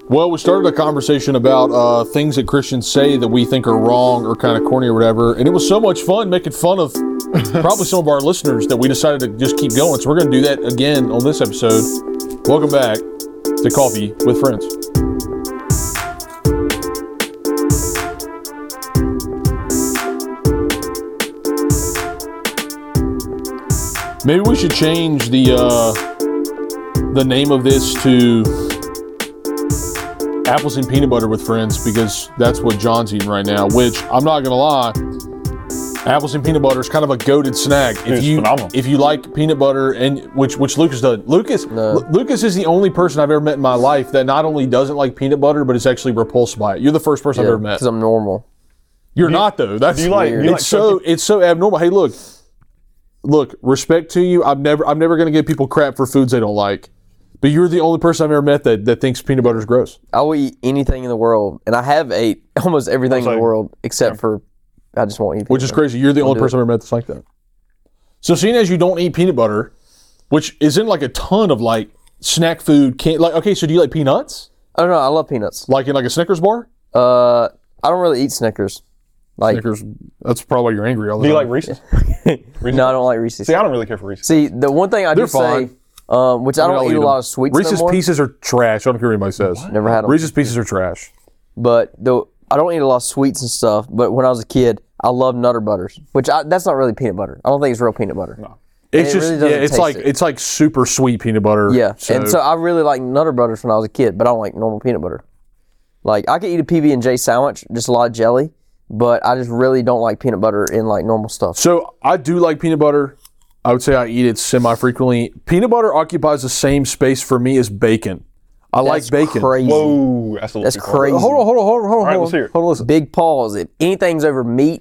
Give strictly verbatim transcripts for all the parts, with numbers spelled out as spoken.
Well, we started a conversation about uh, things that Christians say that we think are wrong or kind of corny or whatever, and it was so much fun making fun of probably some of our listeners that we decided to just keep going. So we're going to do that again on this episode. Welcome back to Coffee with Friends. Maybe we should change the uh, the name of this to Apples and Peanut Butter with Friends, because that's what John's eating right now, which I'm not gonna lie, apples and peanut butter is kind of a goated snack. If it's you phenomenal. if you like peanut butter, and which which Lucas does. Lucas No. L- Lucas is the only person I've ever met in my life that not only doesn't like peanut butter, but is actually repulsed by it. You're the first person I've ever met. Because I'm normal. You're not though. That's do you like- do you it's like so it's so abnormal. Hey, look, look, respect to you. I'm never I'm never gonna give people crap for foods they don't like. But you're the only person I've ever met that, that thinks peanut butter is gross. I will eat anything in the world, and I have ate almost everything in Same. the world except for I just won't eat peanut Which is butter. crazy. You're the only do person I've ever met that's like that. So seeing as you don't eat peanut butter, which is in like a ton of like snack food, can't like okay, so do you like peanuts? I don't know. I love peanuts. Like in like a Snickers bar? Uh, I don't really eat Snickers. Like, Snickers, that's probably why you're angry all the Do you time. like Reese's? no, I don't like Reese's. See, I don't really care for Reese's. See, the one thing I They're do say, fine. um, which I I mean, don't I'll eat eat a 'em. lot of sweets Reese's no more. Pieces are trash. I don't care what anybody says. Never had them. Reese's Pieces are trash. But the I don't eat a lot of sweets and stuff. But when I was a kid, I loved Nutter Butters, which I, that's not really peanut butter. I don't think it's real peanut butter. No. It's it just really doesn't yeah, it's taste like it. it's like super sweet peanut butter. Yeah, and so I really like Nutter Butters when I was a kid, but I don't like normal peanut butter. Like I could eat a P B and J sandwich, just a lot of jelly, but I just really don't like peanut butter in like normal stuff. So I do like peanut butter. I would say I eat it semi-frequently. Peanut butter occupies the same space for me as bacon. I That's like bacon. Crazy. Whoa, that's a little That's too far. crazy. Hold on, hold on, hold on, hold on. right, hold let's on. hear it. Hold on, listen. Big pause. If anything's over meat,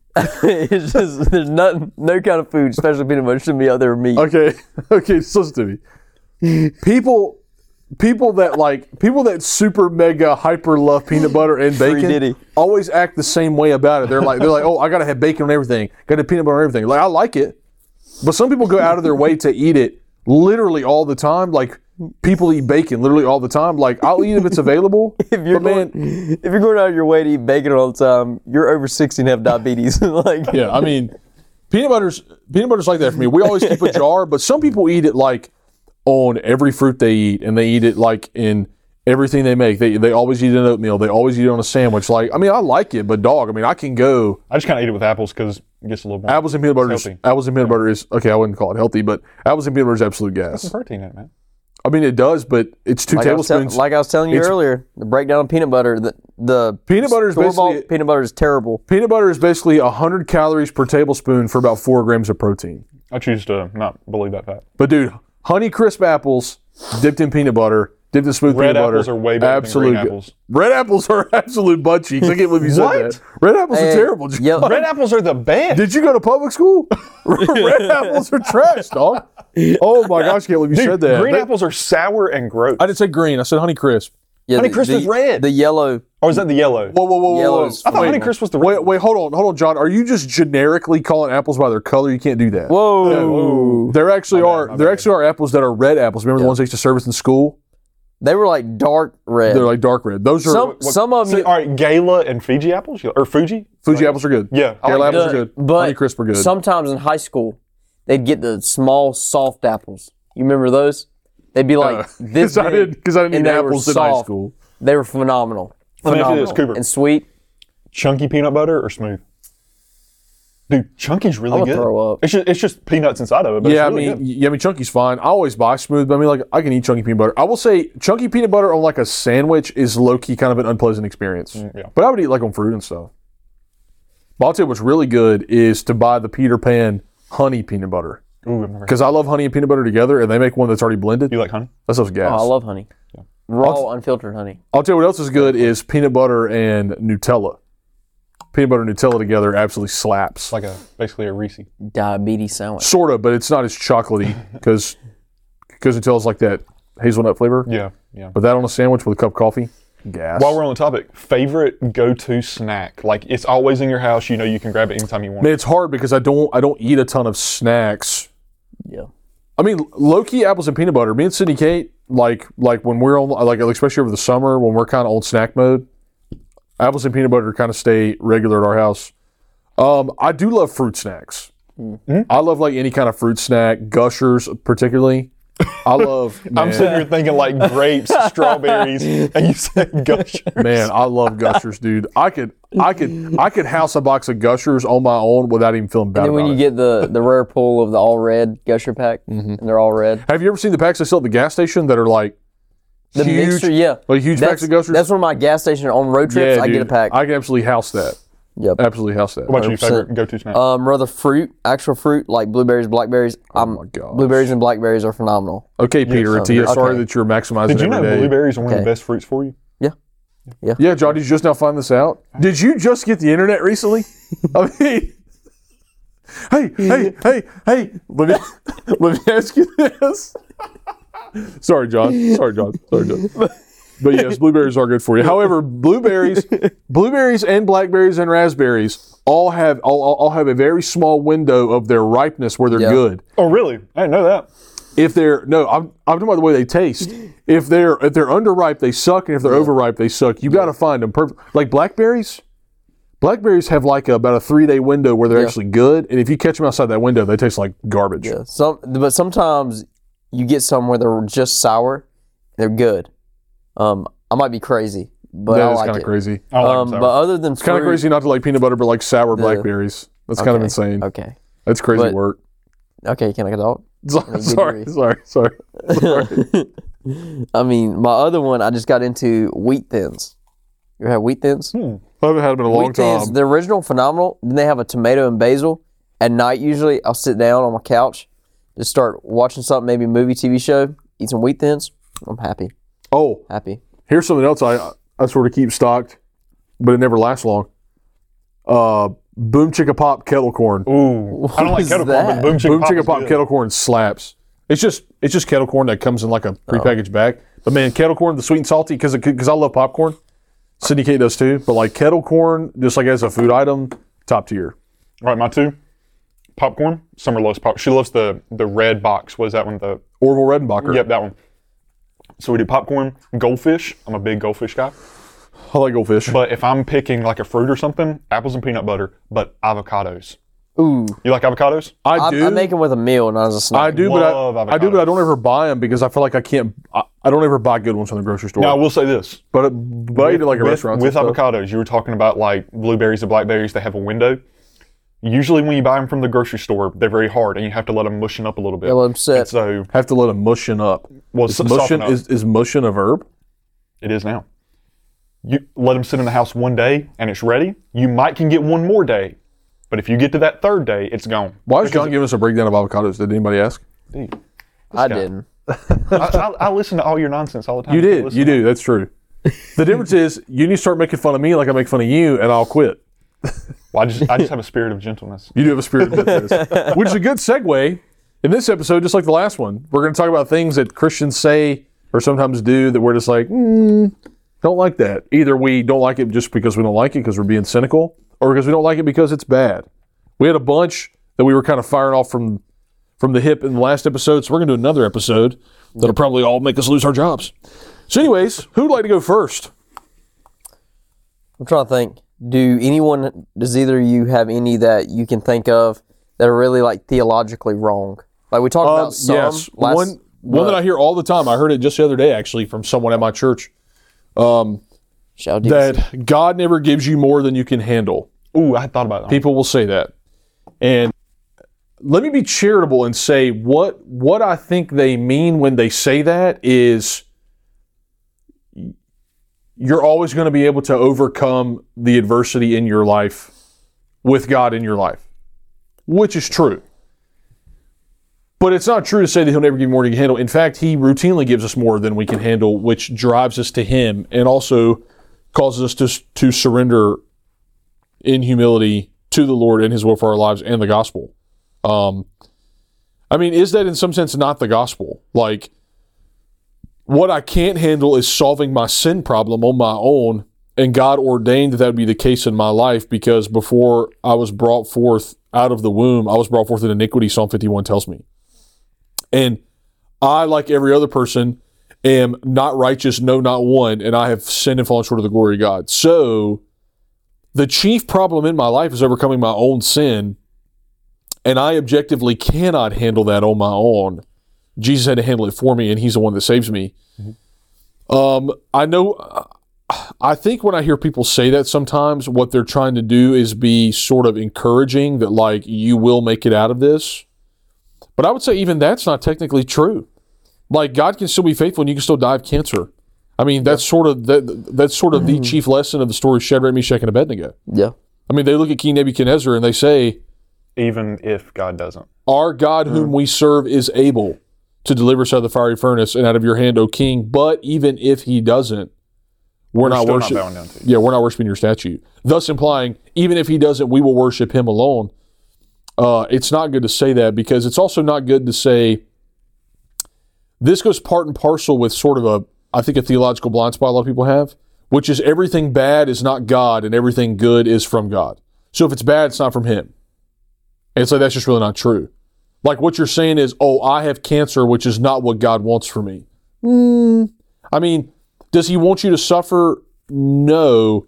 it's just there's nothing, no kind of food, especially peanut butter, shouldn't be out there with meat. Okay, okay, just listen to me. People, people that like people that super mega hyper love peanut butter and bacon Diddy. always act the same way about it. They're like, they're like, oh, I gotta have bacon on everything. Gotta have peanut butter on everything. Like I like it, but some people go out of their way to eat it literally all the time. Like people eat bacon literally all the time. Like I'll eat if it's available. If you're, but man, going, if you're going out of your way to eat bacon all the time, you're over sixty and have diabetes. like, yeah, I mean, peanut butter's peanut butter's like that for me. We always keep a jar, but some people eat it like on every fruit they eat, and they eat it like in everything they make. They they always eat it in oatmeal. They always eat it on a sandwich. Like, I mean, I like it, but dog, I mean, I can go I just kind of eat it with apples because it gets a little more. apples and peanut butter. Is, healthy. apples and peanut butter is okay. I wouldn't call it healthy, but apples and peanut butter is absolute gas. Some protein in it, man. I mean, it does, but it's two like, I was tell- tablespoons. like I was telling you It's- earlier, the breakdown of peanut butter, the, the Peanut butter is store-bought basically- peanut butter is terrible. Peanut butter is basically one hundred calories per tablespoon for about four grams of protein. I choose to not believe that fact. But dude, Honey Crisp apples dipped in peanut butter, dipped in smooth Red peanut butter. apples are way better absolute than green good. apples. Red apples are absolute butt cheeks. I can't believe you said What? that. Red apples are Hey, terrible. Did you- yellow- Red apples are the best. Did you go to public school? Red apples are trash, dog. Oh my gosh, I can't believe you Dude, said that. green They- apples are sour and gross. I didn't say green. I said Honey Crisp. Yeah, Honey the- Crisp the- is red. The yellow. Or is that the yellow? Whoa, whoa, whoa, whoa, Yellow whoa. is I thought Wait, Honey Crisp was the red. Wait, wait, hold on, hold on, John. Are you just generically calling apples by their color? You can't do that. Whoa. There actually My bad, are my there bad. actually are apples that are red apples. Remember the ones they used to serve us in school? They were like dark red. They're like dark red. Those are some What- some of See, them. all right, Gala and Fiji apples? You- Or Fuji? Fuji apples are good. Yeah, I Gala like apples the- are good. but Honey Crisp are good. sometimes in high school, they'd get the small soft apples. You remember those? They'd be like this Because I big, didn't because I didn't and eat they were apples in high soft. school. They were phenomenal. Let me ask you Phenomenal. this, Cooper. And sweet. Chunky peanut butter or smooth? Dude, chunky's really I'm gonna good. throw up. It's just, it's just peanuts inside of it. But Yeah, I it's really mean, good. yeah, I mean, chunky's fine. I always buy smooth, but I mean, like, I can eat chunky peanut butter. I will say, chunky peanut butter on like a sandwich is low key kind of an unpleasant experience. yeah. But I would eat like on fruit and stuff. But I'll tell you what's really good is to buy the Peter Pan honey peanut butter Ooh, I've never because I love honey and peanut butter together, and they make one that's already blended. You like honey? That stuff's gas. Oh, I love honey. Raw, unfiltered honey. I'll tell you what else is good is peanut butter and Nutella. Peanut butter and Nutella together absolutely slaps. It's like a basically a Reese. Diabetes sandwich. Sort of, but it's not as chocolatey because because Nutella's like that hazelnut flavor. Yeah, yeah. But that on a sandwich with a cup of coffee, gas. While we're on the topic, favorite go-to snack? Like it's always in your house. You know you can grab it anytime you want. Man, it's hard because I don't I don't eat a ton of snacks. Yeah. I mean, low key apples and peanut butter. Me and Sydney Kate, like like when we're on like especially over the summer when we're kind of on snack mode, apples and peanut butter kind of stay regular at our house. Um, I do love fruit snacks. Mm-hmm. I love like any kind of fruit snack, Gushers particularly. I love. I'm man, sitting here thinking like grapes, strawberries, and you said Gushers. Man, I love Gushers, dude. I could, I could, I could house a box of Gushers on my own without even feeling bad And then about when you it. get the, the rare pull of the all red Gusher pack, Mm-hmm. and they're all red. Have you ever seen the packs they sell at the gas station that are like The huge, mixture, yeah. like huge That's, packs of Gushers? that's one of my gas station on road trips. yeah, I dude, get a pack. I can absolutely house that. Yep. Absolutely house that. What about your one hundred percent. favorite go-to snack? Um, rather fruit, actual fruit like blueberries, blackberries. Oh my gosh. Blueberries and blackberries are phenomenal. Okay, Peter and Tia, okay. sorry that you're maximizing Did you know every day. blueberries are one of Okay. the best fruits for you? Yeah. Yeah, John, did you just now find this out? Did you just get the internet recently? I mean, hey, hey, hey, hey, let me, let me ask you this. Sorry, John. Sorry, John. Sorry, John. But yes, blueberries are good for you. However, blueberries, blueberries and blackberries and raspberries all have all, all have a very small window of their ripeness where they're Yeah. good. Oh, really? I didn't know that. If they're no, I'm I'm talking about the way they taste. If they're if they're underripe, they suck, and if they're overripe, they suck. You got to find them perfect. Like blackberries, blackberries have like about a three day window where they're Yeah. actually good, and if you catch them outside that window, they taste like garbage. Yeah. Some, but sometimes you get some where they're just sour. They're good. Um, I might be crazy, but That I is like kind of it. crazy. I don't like Um, them but sour. other than Kind of crazy not to like peanut butter, but like sour blackberries. That's kind of Okay. insane. Okay. That's crazy But- work. Okay. Can I get out? Sorry, sorry, agree. sorry, sorry. sorry. I mean, my other one, I just got into wheat thins. You ever had wheat thins? I haven't had them in a long Wheat thins, time. the original phenomenal. Then they have a tomato and basil. At night, usually, I'll sit down on my couch, just start watching something, maybe a movie, T V show, eat some wheat thins. I'm happy. Oh, Happy. here's something else I I sort of keep stocked, but it never lasts long. Uh, Boom Chicka Pop kettle corn. Ooh, I don't like is kettle corn, that? but boom chicken Boom pop Chicka is Pop good. kettle corn slaps. It's just it's just kettle corn that comes in like a prepackaged bag. But man, kettle corn, the sweet and salty, because because I love popcorn. Sydney Kate does too. But like kettle corn, just like as a food item, top tier. All right, my two. Popcorn. Summer loves pop. She loves the the red box. What is that one? The Orville Redenbacher. Yep, that one. So we do popcorn, goldfish. I'm a big goldfish guy. I like goldfish. But if I'm picking like a fruit or something, apples and peanut butter, but avocados. Ooh. You like avocados? I I, do. I make them with a meal, not as a snack. I do, Love but I, I do, but I avocados. don't ever buy them because I feel like I can't. I, I don't ever buy good ones from the grocery store. Now I will say this. but but I eat it like a with, restaurant with avocados, you were talking about like blueberries and blackberries. They have a window. Usually, when you buy them from the grocery store, they're very hard, and you have to let them mushin up a little bit. Yeah, let 'em sit. And so, Have to let them mushin up. well, Is s- mushin soften up. is, is mushin a verb? It is now. You let them sit in the house one day, and it's ready. You might can get one more day, but if you get to that third day, it's gone. Why is John giving us a breakdown of avocados? Did anybody ask? Dude, I guy. didn't. I, I, I listen to all your nonsense all the time. You I did. listen You to do. That's true. The difference is you need to start making fun of me like I make fun of you, and I'll quit. Well, I just I just have a spirit of gentleness. You do have a spirit of gentleness, which is a good segue. In this episode, just like the last one, we're going to talk about things that Christians say or sometimes do that we're just like, mm, don't like that. Either we don't like it just because we don't like it because we're being cynical, or because we don't like it because it's bad. We had a bunch that we were kind of firing off from from the hip in the last episode, so we're going to do another episode that'll probably all make us lose our jobs. So anyways, who would like to go first? I'm trying to think. Do anyone, does either of you have any that you can think of that are really like theologically wrong? Like we talked Um, about some. yes, last, one one that I hear all the time. I heard it just the other day actually from someone at my church. Shall D V C. That God never gives you more than you can handle. Ooh, I had thought about that. People will say that. And let me be charitable and say what what I think they mean when they say that is you're always going to be able to overcome the adversity in your life with God in your life, which is true. But it's not true to say that he'll never give you more than you can handle. In fact, he routinely gives us more than we can handle, which drives us to him and also causes us to, to surrender in humility to the Lord and his will for our lives and the gospel. Um, I mean, is that in some sense not the gospel? Like, what I can't handle is solving my sin problem on my own, and God ordained that that would be the case in my life because before I was brought forth out of the womb, I was brought forth in iniquity, Psalm fifty-one tells me. And I, like every other person, am not righteous, no, not one, and I have sinned and fallen short of the glory of God. So the chief problem in my life is overcoming my own sin, and I objectively cannot handle that on my own. Jesus had to handle it for me, and he's the one that saves me. Mm-hmm. Um, I know, I think when I hear people say that sometimes, what they're trying to do is be sort of encouraging that, like, you will make it out of this. But I would say even that's not technically true. Like, God can still be faithful, and you can still die of cancer. I mean, that's yeah. sort of that, that's sort of mm-hmm. the chief lesson of the story of Shadrach, Meshach, and Abednego. Yeah. I mean, they look at King Nebuchadnezzar and they say, even if God doesn't. Our God mm-hmm. whom we serve is able to deliver us out of the fiery furnace and out of your hand, O king. But even if he doesn't, we're, we're not worshiping. Yeah, we're not worshiping your statue. Thus implying, even if he doesn't, we will worship him alone. Uh, it's not good to say that, because it's also not good to say, this goes part and parcel with sort of a, I think, a theological blind spot a lot of people have, which is everything bad is not God and everything good is from God. So if it's bad, it's not from him. And it's like, that's just really not true. Like, what you're saying is, oh, I have cancer, which is not what God wants for me. Mm, I mean, does he want you to suffer? No.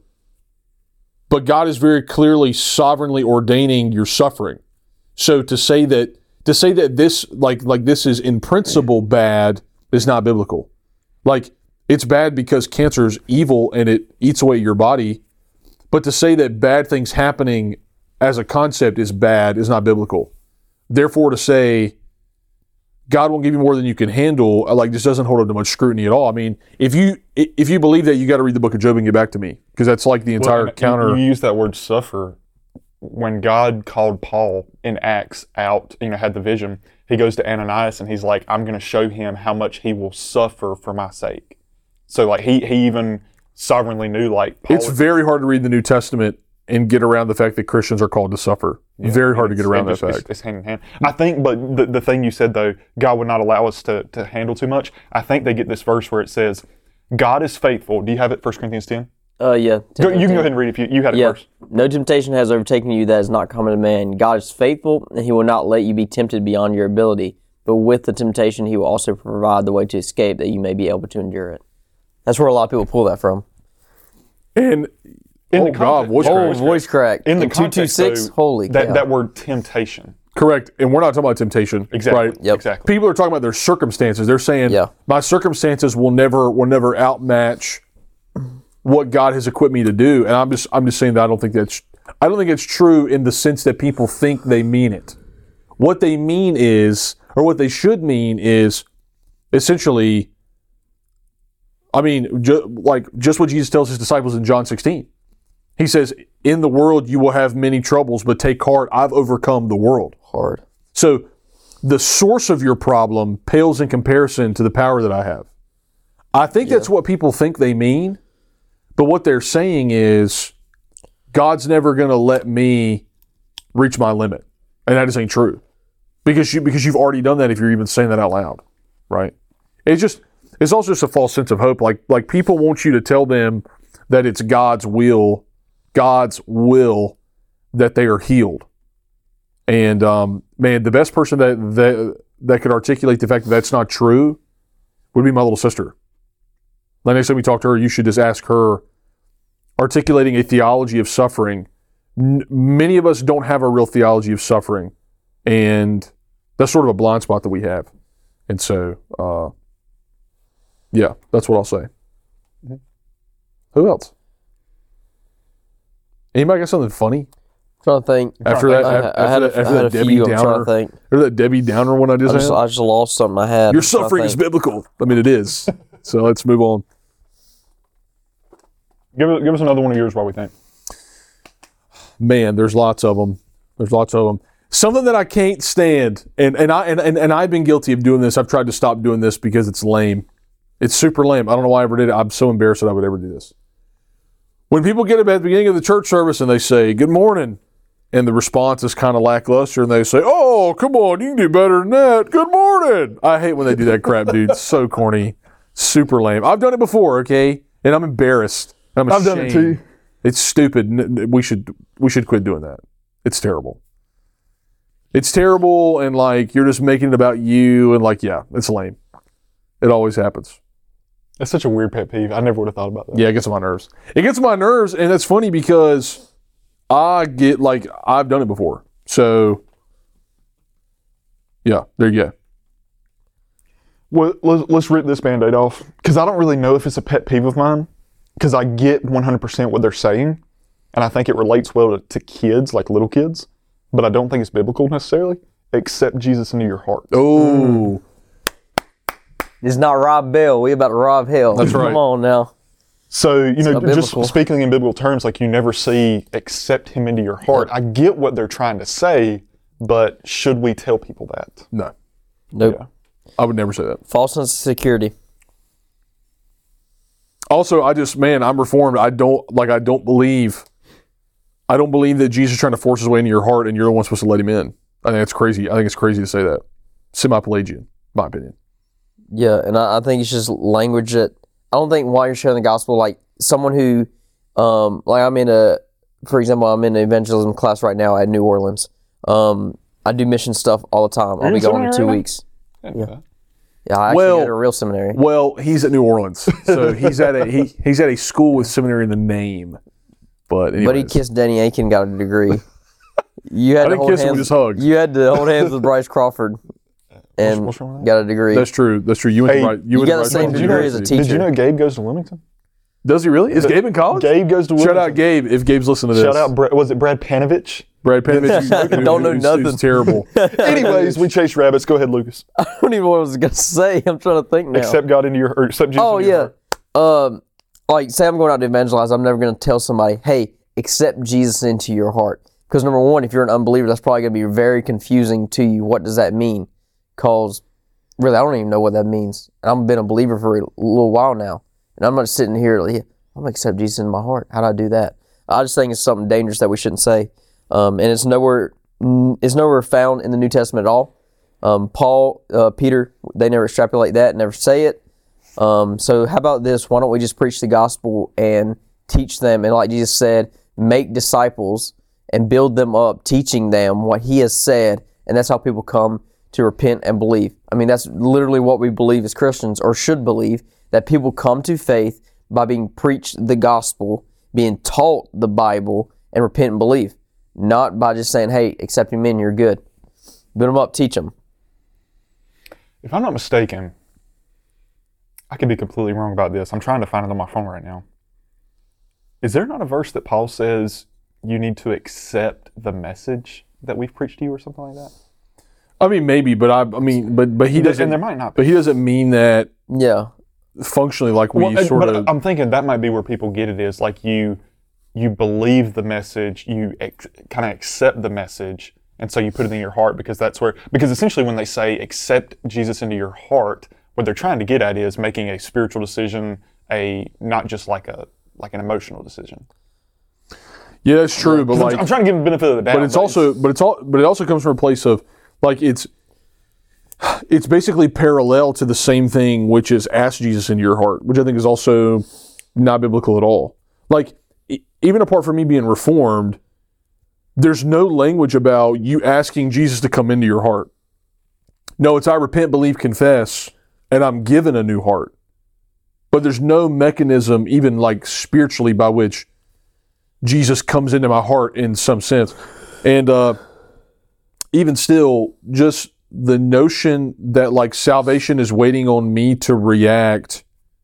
But God is very clearly sovereignly ordaining your suffering. So to say that to say that this like like this is in principle bad is not biblical. Like, it's bad because cancer is evil and it eats away your body. But to say that bad things happening as a concept is bad is not biblical. Therefore, to say God won't give you more than you can handle, like, this doesn't hold up to much scrutiny at all. I mean, if you if you believe that, you got to read the book of Job and get back to me, because that's like the entire well, counter. You use that word suffer. When God called Paul in Acts out, you know, had the vision, he goes to Ananias and he's like, I'm going to show him how much he will suffer for my sake. So, like, he, he even sovereignly knew, like, Paul it's very hard to read the New Testament and get around the fact that Christians are called to suffer. Yeah, very hard to get around that fact. It's, it's hand in hand. I think, but the, the thing you said, though, God would not allow us to, to handle too much. I think they get this verse where it says, God is faithful. Do you have it, First Corinthians ten? Uh, yeah. Go, you can go ahead and read it if you, you had it yeah. first. No temptation has overtaken you that is not common to man. God is faithful, and he will not let you be tempted beyond your ability. But with the temptation, he will also provide the way to escape, that you may be able to endure it. That's where a lot of people pull that from. And in oh the God, voice oh, crack. voice crack. In the in context, two twenty-six, though, holy that, cow. that word temptation. Correct. And we're not talking about temptation. Exactly. Right? Yep. Exactly. People are talking about their circumstances. They're saying, yeah. my circumstances will never will never outmatch what God has equipped me to do. And I'm just I'm just saying that I don't think that's I don't think it's true in the sense that people think they mean it. What they mean is, or what they should mean is, essentially, I mean, ju- like just what Jesus tells his disciples in John sixteen. He says, in the world you will have many troubles, but take heart, I've overcome the world. Hard. So the source of your problem pales in comparison to the power that I have. I think yeah. that's what people think they mean. But what they're saying is, God's never going to let me reach my limit. And that just ain't true. Because, you, because you've already done that if you're even saying that out loud, right? It's just, it's also just a false sense of hope. Like, like people want you to tell them that it's God's will, God's will that they are healed. And, um, man, the best person that, that, that could articulate the fact that that's not true would be my little sister. Like, next time we talk to her, you should just ask her, articulating a theology of suffering. N- many of us don't have a real theology of suffering, and that's sort of a blind spot that we have. And so, uh, yeah, that's what I'll say. Mm-hmm. Who else? Anybody got something funny? I'm trying to think. After that, I, after, I had that, a, after I had that a Debbie few. I'm Downer, trying to think. or that Debbie Downer one I just, I just, had? I just lost something I had. Your suffering is biblical. I mean, it is. So let's move on. Give us, give us another one of yours while we think. Man, there's lots of them. There's lots of them. Something that I can't stand, and and I and, and, and I've been guilty of doing this. I've tried to stop doing this because it's lame. It's super lame. I don't know why I ever did it. I'm so embarrassed that I would ever do this. When people get up at the beginning of the church service and they say, good morning, and the response is kind of lackluster, and they say, oh, come on, you can do better than that. Good morning. I hate when they do that crap, dude. It's so corny. Super lame. I've done it before, okay? And I'm embarrassed. I'm I've done it too. It's stupid. We should we should quit doing that. It's terrible. It's terrible, and like you're just making it about you, and like, yeah, it's lame. It always happens. That's such a weird pet peeve. I never would have thought about that. Yeah, it gets on my nerves. It gets on my nerves, and it's funny because I get, like, I've done it before. So, yeah, there you go. Well, let's, let's rip this Band-Aid off. Because I don't really know if it's a pet peeve of mine. Because I get one hundred percent what they're saying. And I think it relates well to, to kids, like little kids. But I don't think it's biblical necessarily. Accept Jesus into your heart. Oh. It's not rob Bell. We about to rob hell. That's right. Come on now. So, you know, not just biblical. speaking in biblical terms, like you never see accept him into your heart. I get what they're trying to say, but should we tell people that? No, Nope. Yeah. I would never say that. False sense of security. Also, I just, man, I'm reformed. I don't, like, I don't believe, I don't believe that Jesus is trying to force his way into your heart and you're the one supposed to let him in. I think it's crazy. I think it's crazy to say that. Semi-Pelagian, my opinion. Yeah, and I, I think it's just language that I don't think while you're sharing the gospel, like someone who, um, like I'm in a, for example, I'm in an evangelism class right now at New Orleans. Um, I do mission stuff all the time. I'll in be going in seminary two right now? weeks. Yeah. Yeah, I actually Well- go to a real seminary. Well, he's at New Orleans, so he's at a he, he's at a school with seminary in the name. But anyways, But he kissed Danny Aiken, got a degree. You had I to didn't hold kiss him, hands. we just hugged. You had to hold hands with Bryce Crawford, and what's wrong with that? got a degree. That's true. That's true. You went Hey, to right. you went got to the Rice same University. degree as a teacher. Did you know Gabe goes to Wilmington? Does he really? Is Gabe in college? Gabe goes to Wilmington. Shout out Gabe if Gabe's listening to this. Shout out, Brad, was it Brad Panovich? Brad Panovich. who- Don't know who's- nothing. who's terrible. Anyways, we chase rabbits. Go ahead, Lucas. I don't even know what I was gonna say. I'm trying to think now. Accept God into your, or accept Jesus Oh into your yeah. heart. Um, like say I'm going out to evangelize, I'm never going to tell somebody, "Hey, accept Jesus into your heart." Because number one, if you're an unbeliever, that's probably going to be very confusing to you. What does that mean? Because really, I don't even know what that means. And I've been a believer for a little while now, and I'm not sitting here like, I'm going to accept Jesus in my heart. How do I do that? I just think it's something dangerous that we shouldn't say, um, and it's nowhere it's nowhere found in the New Testament at all. Um, Paul, uh, Peter, they never extrapolate that, never say it. Um, so how about this? Why don't we just preach the gospel and teach them? And like Jesus said, make disciples and build them up, teaching them what he has said. And that's how people come to repent and believe. I mean, that's literally what we believe as Christians, or should believe, that people come to faith by being preached the gospel, being taught the Bible, and repent and believe. Not by just saying, hey, accept him in, you're good. Build them up, teach them. If I'm not mistaken, I could be completely wrong about this. I'm trying to find it on my phone right now. Is there not a verse that Paul says you need to accept the message that we've preached to you or something like that? I mean, maybe, but I, I mean, but but he doesn't. And there might not be. But he doesn't mean that Yeah. functionally like we Well, and- sort but of. I'm thinking that might be where people get it is like you you believe the message, you ex- kind of accept the message, and so you put it in your heart because that's where, because essentially when they say accept Jesus into your heart, what they're trying to get at is making a spiritual decision, a not just like a like an emotional decision. Yeah, that's true, but 'Cause I'm, like, I'm trying to give them the benefit of the doubt. but it's also, but it's all, but it also comes from a place of, like, it's, it's basically parallel to the same thing, which is ask Jesus into your heart, which I think is also not biblical at all. Like, e- even apart from me being reformed, there's no language about you asking Jesus to come into your heart. No, it's I repent, believe, confess, and I'm given a new heart. But there's no mechanism, even like spiritually, by which Jesus comes into my heart in some sense. And uh, even still, just the notion that like salvation is waiting on me to react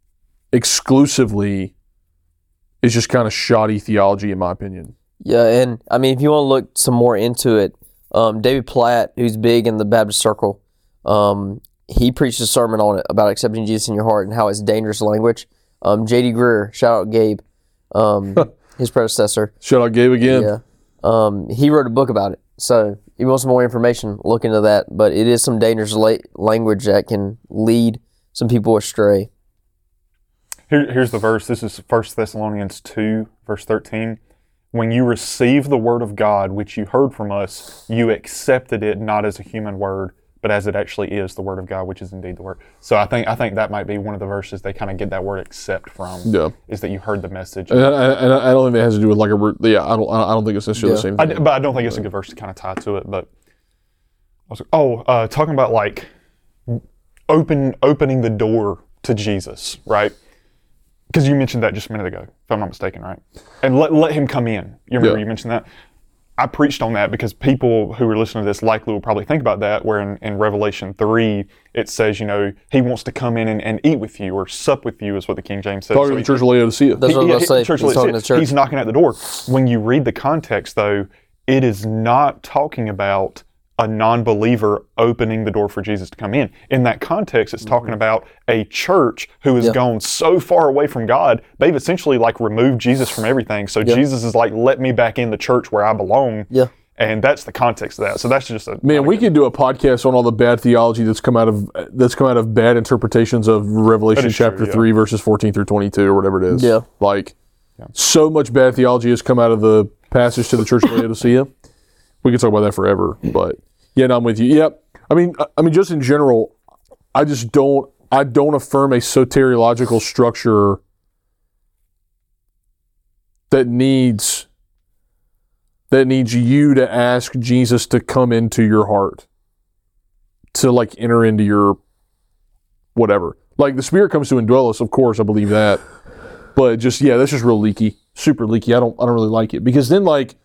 exclusively is just kind of shoddy theology, in my opinion. Yeah, and I mean, if you want to look some more into it, um, David Platt, who's big in the Baptist circle, um, he preached a sermon on it about accepting Jesus in your heart and how it's dangerous language. Um, J D Greer, shout out Gabe, um, his predecessor. Shout out Gabe again. Yeah, um, he wrote a book about it. So if you want some more information, look into that. But it is some dangerous la- language that can lead some people astray. Here, here's the verse. This is First Thessalonians two, verse thirteen. When you receive the word of God, which you heard from us, you accepted it not as a human word, but as it actually is, the word of God, which is indeed the word. So I think I think that might be one of the verses they kind of get that word accept from. Yeah. Is that you heard the message. And I, and I don't think it has to do with like a, re- yeah, I don't, I don't think it's necessarily Yeah. the same I thing. d- but I don't think it's a good verse to kind of tie to it. But I was, oh, uh, talking about like open opening the door to Jesus, right? because you mentioned that just a minute ago, if I'm not mistaken, right? And let let him come in. You remember Yeah. you mentioned that? I preached on that because people who are listening to this likely will probably think about that, where in, in Revelation three, it says, you know, he wants to come in and, and eat with you or sup with you is what the King James says. Talking So to the he- Church of Laodicea. That's what I yeah, was going he- to say. church He's talking to Laodicea. the church. He's knocking at the door. When you read the context, though, it is not talking about a non-believer opening the door for Jesus to come in. In that context, it's talking about a church who has Yeah. gone so far away from God, they've essentially like removed Jesus from everything. So Jesus is like, let me back in the church where I belong. Yeah. And that's the context of that. So that's just a Man, we could do a podcast on all the bad theology that's come out of that's come out of bad interpretations of Revelation is true, chapter yeah. three, verses fourteen through twenty-two, or whatever it is. Yeah. Like, so much bad theology has come out of the passage to the Church of Laodicea. We could talk about that forever, but yeah, no, I'm with you. Yep. I mean, I- I mean, just in general, I just don't, I don't affirm a soteriological structure that needs. that needs you to ask Jesus to come into your heart, to like enter into your whatever. Like the Spirit comes to indwell us, of course, I believe that. But just, yeah, that's just real leaky, super leaky. I don't, I don't really like it, because then like,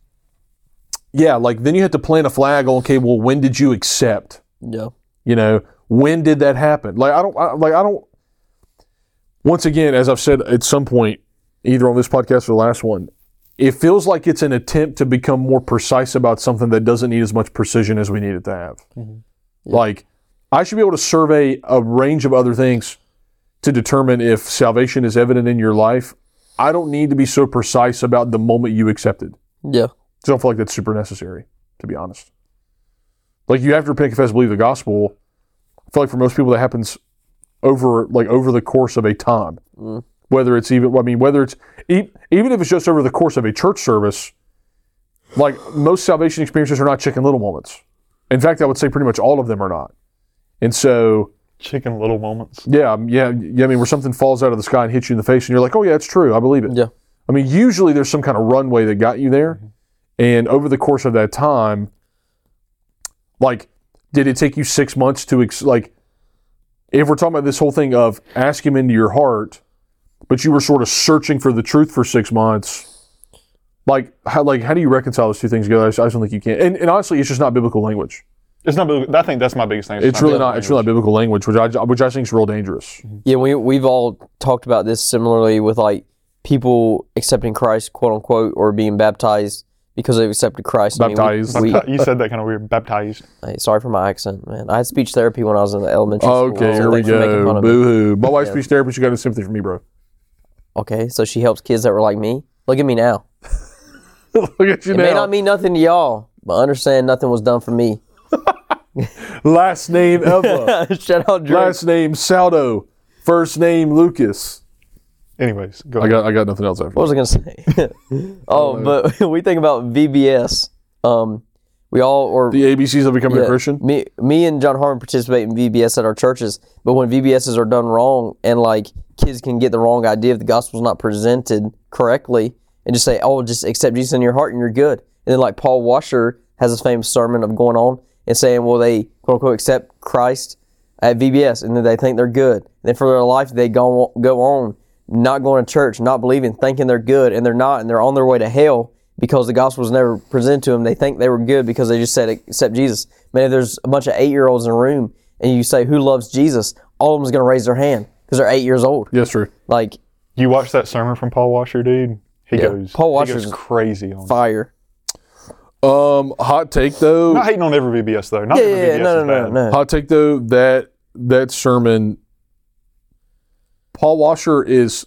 yeah, like then you have to plant a flag on, okay, well, when did you accept? Yeah. You know, when did that happen? Like, I don't, I, like, I don't, once again, as I've said at some point, either on this podcast or the last one, it feels like it's an attempt to become more precise about something that doesn't need as much precision as we need it to have. Yeah. Like, I should be able to survey a range of other things to determine if salvation is evident in your life. I don't need to be so precise about the moment you accepted. Yeah. I don't feel like that's super necessary, to be honest. Like, you have to repent, confess, believe the gospel. I feel like for most people that happens over like over the course of a time. Mm. Whether it's even, I mean, whether it's, e- even if it's just over the course of a church service, like most salvation experiences are not Chicken Little moments. In fact, I would say pretty much all of them are not. And so, Chicken Little moments. yeah, yeah, yeah, I mean, where something falls out of the sky and hits you in the face and you're like, oh yeah, it's true, I believe it. Yeah. I mean, usually there's some kind of runway that got you there. And over the course of that time, like, did it take you six months to, ex- like, if we're talking about this whole thing of ask him into your heart, but you were sort of searching for the truth for six months, like, how, like, how do you reconcile those two things together? I just, I just don't think you can. And, and honestly, it's just not biblical language. It's not. biblical- I think that's my biggest thing. It's really biblical not. It's really not biblical language, which I, which I think is real dangerous. Yeah, we we've all talked about this similarly with like people accepting Christ, quote unquote, or being baptized because they've accepted Christ. I mean, we- Baptized. we- You said that kind of weird. Baptized. hey, sorry for my accent, man. I had speech therapy when I was in elementary school. Okay, so here we thanks for making fun go. of me. Boo hoo. My wife's Yeah. speech therapist. You got no sympathy for me, bro. Okay, so she helps kids that were like me. Look at me now. Look at you It now. may not mean nothing to y'all, but understand nothing was done for me. Last name Eva. Shout out Drake. Last name Saldo. First name Lucas. Anyways, go I ahead. got I got nothing else after. What was I gonna say? oh, but we think about V B S. Um, we all or The A B Cs of becoming yeah, a Christian. Me, me and John Harmon participate in V B S at our churches. But when V B Ss are done wrong, and like kids can get the wrong idea if the gospel's not presented correctly, and just say, "Oh, just accept Jesus in your heart and you're good." And then like Paul Washer has this famous sermon of going on and saying, "Well, they quote unquote accept Christ at V B S, and then they think they're good. And then for their life, they go go on not going to church, not believing, thinking they're good, and they're not, and they're on their way to hell." Because the gospel was never presented to them, they think they were good because they just said accept Jesus. Man, if there's a bunch of eight-year-olds in a room and you say who loves Jesus, all of them is going to raise their hand because they're eight years old. Yes, true. Like You watch that sermon from Paul Washer, dude? He Yeah. goes. Paul he Washer's goes crazy on it. fire. Um, hot take though. Not hating on every V B S though. Not Yeah, every yeah, V B S yeah, no, is no, no, bad. no. Hot take though. That that sermon. Paul Washer is.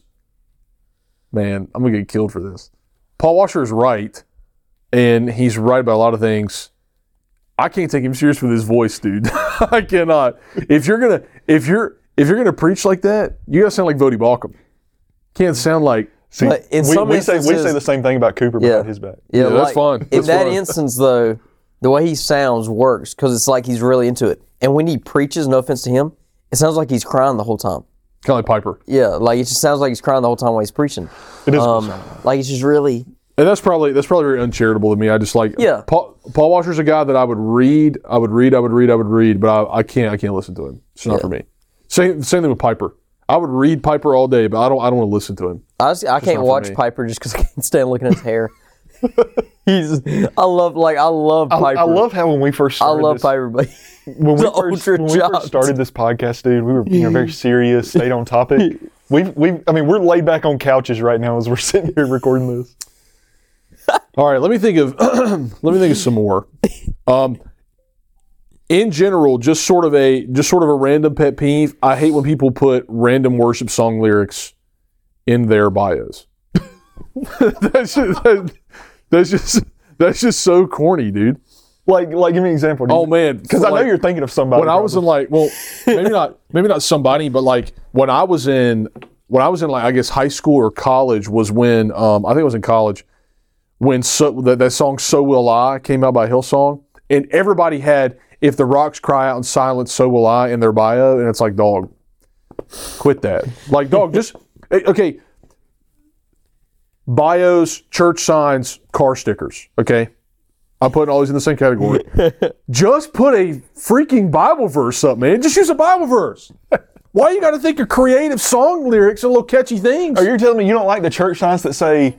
Man, I'm gonna get killed for this. Paul Washer is right, and he's right about a lot of things. I can't take him serious with his voice, dude. I cannot. If you're gonna, if you're, if you're gonna preach like that, you gotta sound like Vody Balcom. Can't sound like. See, But in we, some we say we instances- say the same thing about Cooper Yeah. behind his back. Yeah, that's like, fine. In That's that fine. instance, though, the way he sounds works because it's like he's really into it. And when he preaches, no offense to him, it sounds like he's crying the whole time. Kind of like Piper. Yeah, like it just sounds like he's crying the whole time while he's preaching. It is. Um, like it's just really, And that's probably that's probably very uncharitable to me. I just like Yeah. Paul, Paul Washer's a guy that I would read, I would read, I would read, I would read, but I, I can't I can't listen to him. It's not Yeah. for me. Same same thing with Piper. I would read Piper all day, but I don't. I don't want to listen to him. I, just, I can't not for watch me. Piper just because I can't stand looking at his hair. He's. I love like I love I, Piper. I love how when we first I started love this, Piper, but when we, the first, ultra when we first chopped. started this podcast, dude, we were you know very serious, stayed on topic. We've we I mean we're laid back on couches right now as we're sitting here recording this. All right, let me think of let me think of some more. Um, in general, just sort of a just sort of a random pet peeve. I hate when people put random worship song lyrics in their bios. that's just that, that's just that's just so corny, dude. Like like give me an example. Oh man, because I know like, you're thinking of somebody. when I was in like, well, maybe not maybe not somebody, but like when I was in when I was in like I guess high school or college was when um, I think it was in college. When so, that, that song "So Will I" came out by Hillsong, and everybody had "If the rocks cry out in silence, so will I" in their bio, and it's like, dog, quit that. Like, dog, just okay. Bios, church signs, car stickers. Okay, I'm putting all these in the same category. Just put a freaking Bible verse up, man. Just use a Bible verse. Why you got to think of creative song lyrics and little catchy things? Oh, you're telling me you don't like the church signs that say.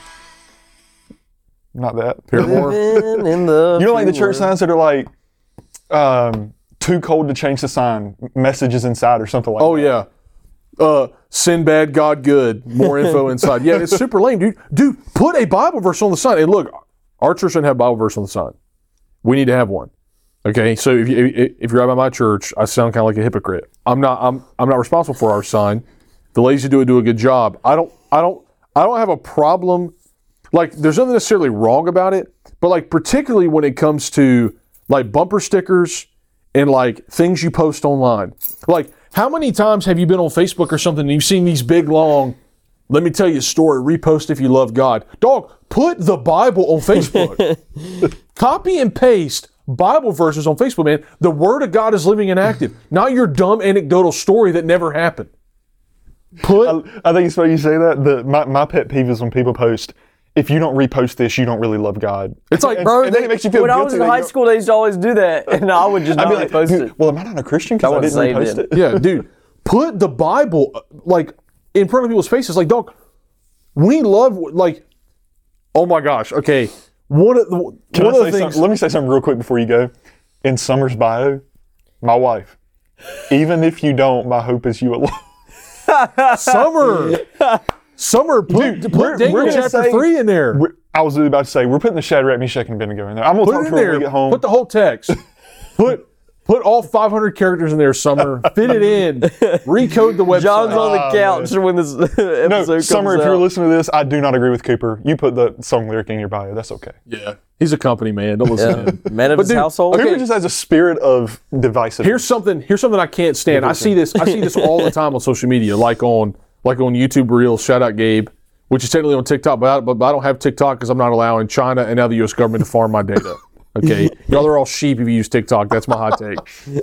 Not that. Paramore. in the You don't like the church signs that are like, um, too cold to change the sign, messages inside or something like Oh that. yeah. Uh, sin bad, God good. More info inside. Yeah, it's super lame, dude. Dude, put a Bible verse on the sign. And look, our church doesn't have a Bible verse on the sign. We need to have one. Okay, so if you if you're out by my church, I sound kind of like a hypocrite. I'm not. I'm I'm not responsible for our sign. The ladies who do it do a good job. I don't. I don't. I don't have a problem. Like, there's nothing necessarily wrong about it, but like particularly when it comes to like bumper stickers and like things you post online. Like, how many times have you been on Facebook or something and you've seen these big long, let me tell you a story, repost if you love God. Dog, put the Bible on Facebook. Copy and paste Bible verses on Facebook, man. The Word of God is living and active, not your dumb anecdotal story that never happened. Put. I, I think it's funny you say that. The my, my pet peeve is when people post, if you don't repost this, you don't really love God. It's like, and, Bro, and then it makes you feel when guilty. I was in that you high don't- school, they used to always do that, and I would just I'd not be like, post dude, it. well, am I not a Christian because I I would've didn't saved repost it. it? Yeah, dude, put the Bible uh, like in front of people's faces. Like, dog, we love like, oh my gosh. Okay, one of the Can one I of say the things. something? Let me say something real quick before you go. In Summer's bio, my wife. Even if you don't, my hope is you alone. Summer, Summer, put, Dude, put we're- Daniel we're gonna chapter say- three in there. We're- I was about to say, we're putting the Shadrach, Meshach, and Abednego in there. I'm going to Put talk it to in her when there. we get home. Put the whole text. Put put all five hundred characters in there. Summer, fit it in. Recode the website. John's on the Oh, couch when this episode no, comes Summer, if out. you're listening to this, I do not agree with Cooper. You put the song lyric in your bio. That's okay. Yeah, he's a company man. Don't listen to him. Man of But his dude, household. okay. Cooper just has a spirit of divisiveness. Here's something. Here's something I can't stand. I see this. I see this all the time on social media, like on like on YouTube Reels. Shout out Gabe, which is technically on TikTok, but I, but I don't have TikTok because I'm not allowing China and now the U S government to farm my data. Okay, y'all are all sheep if you use TikTok. That's my hot take.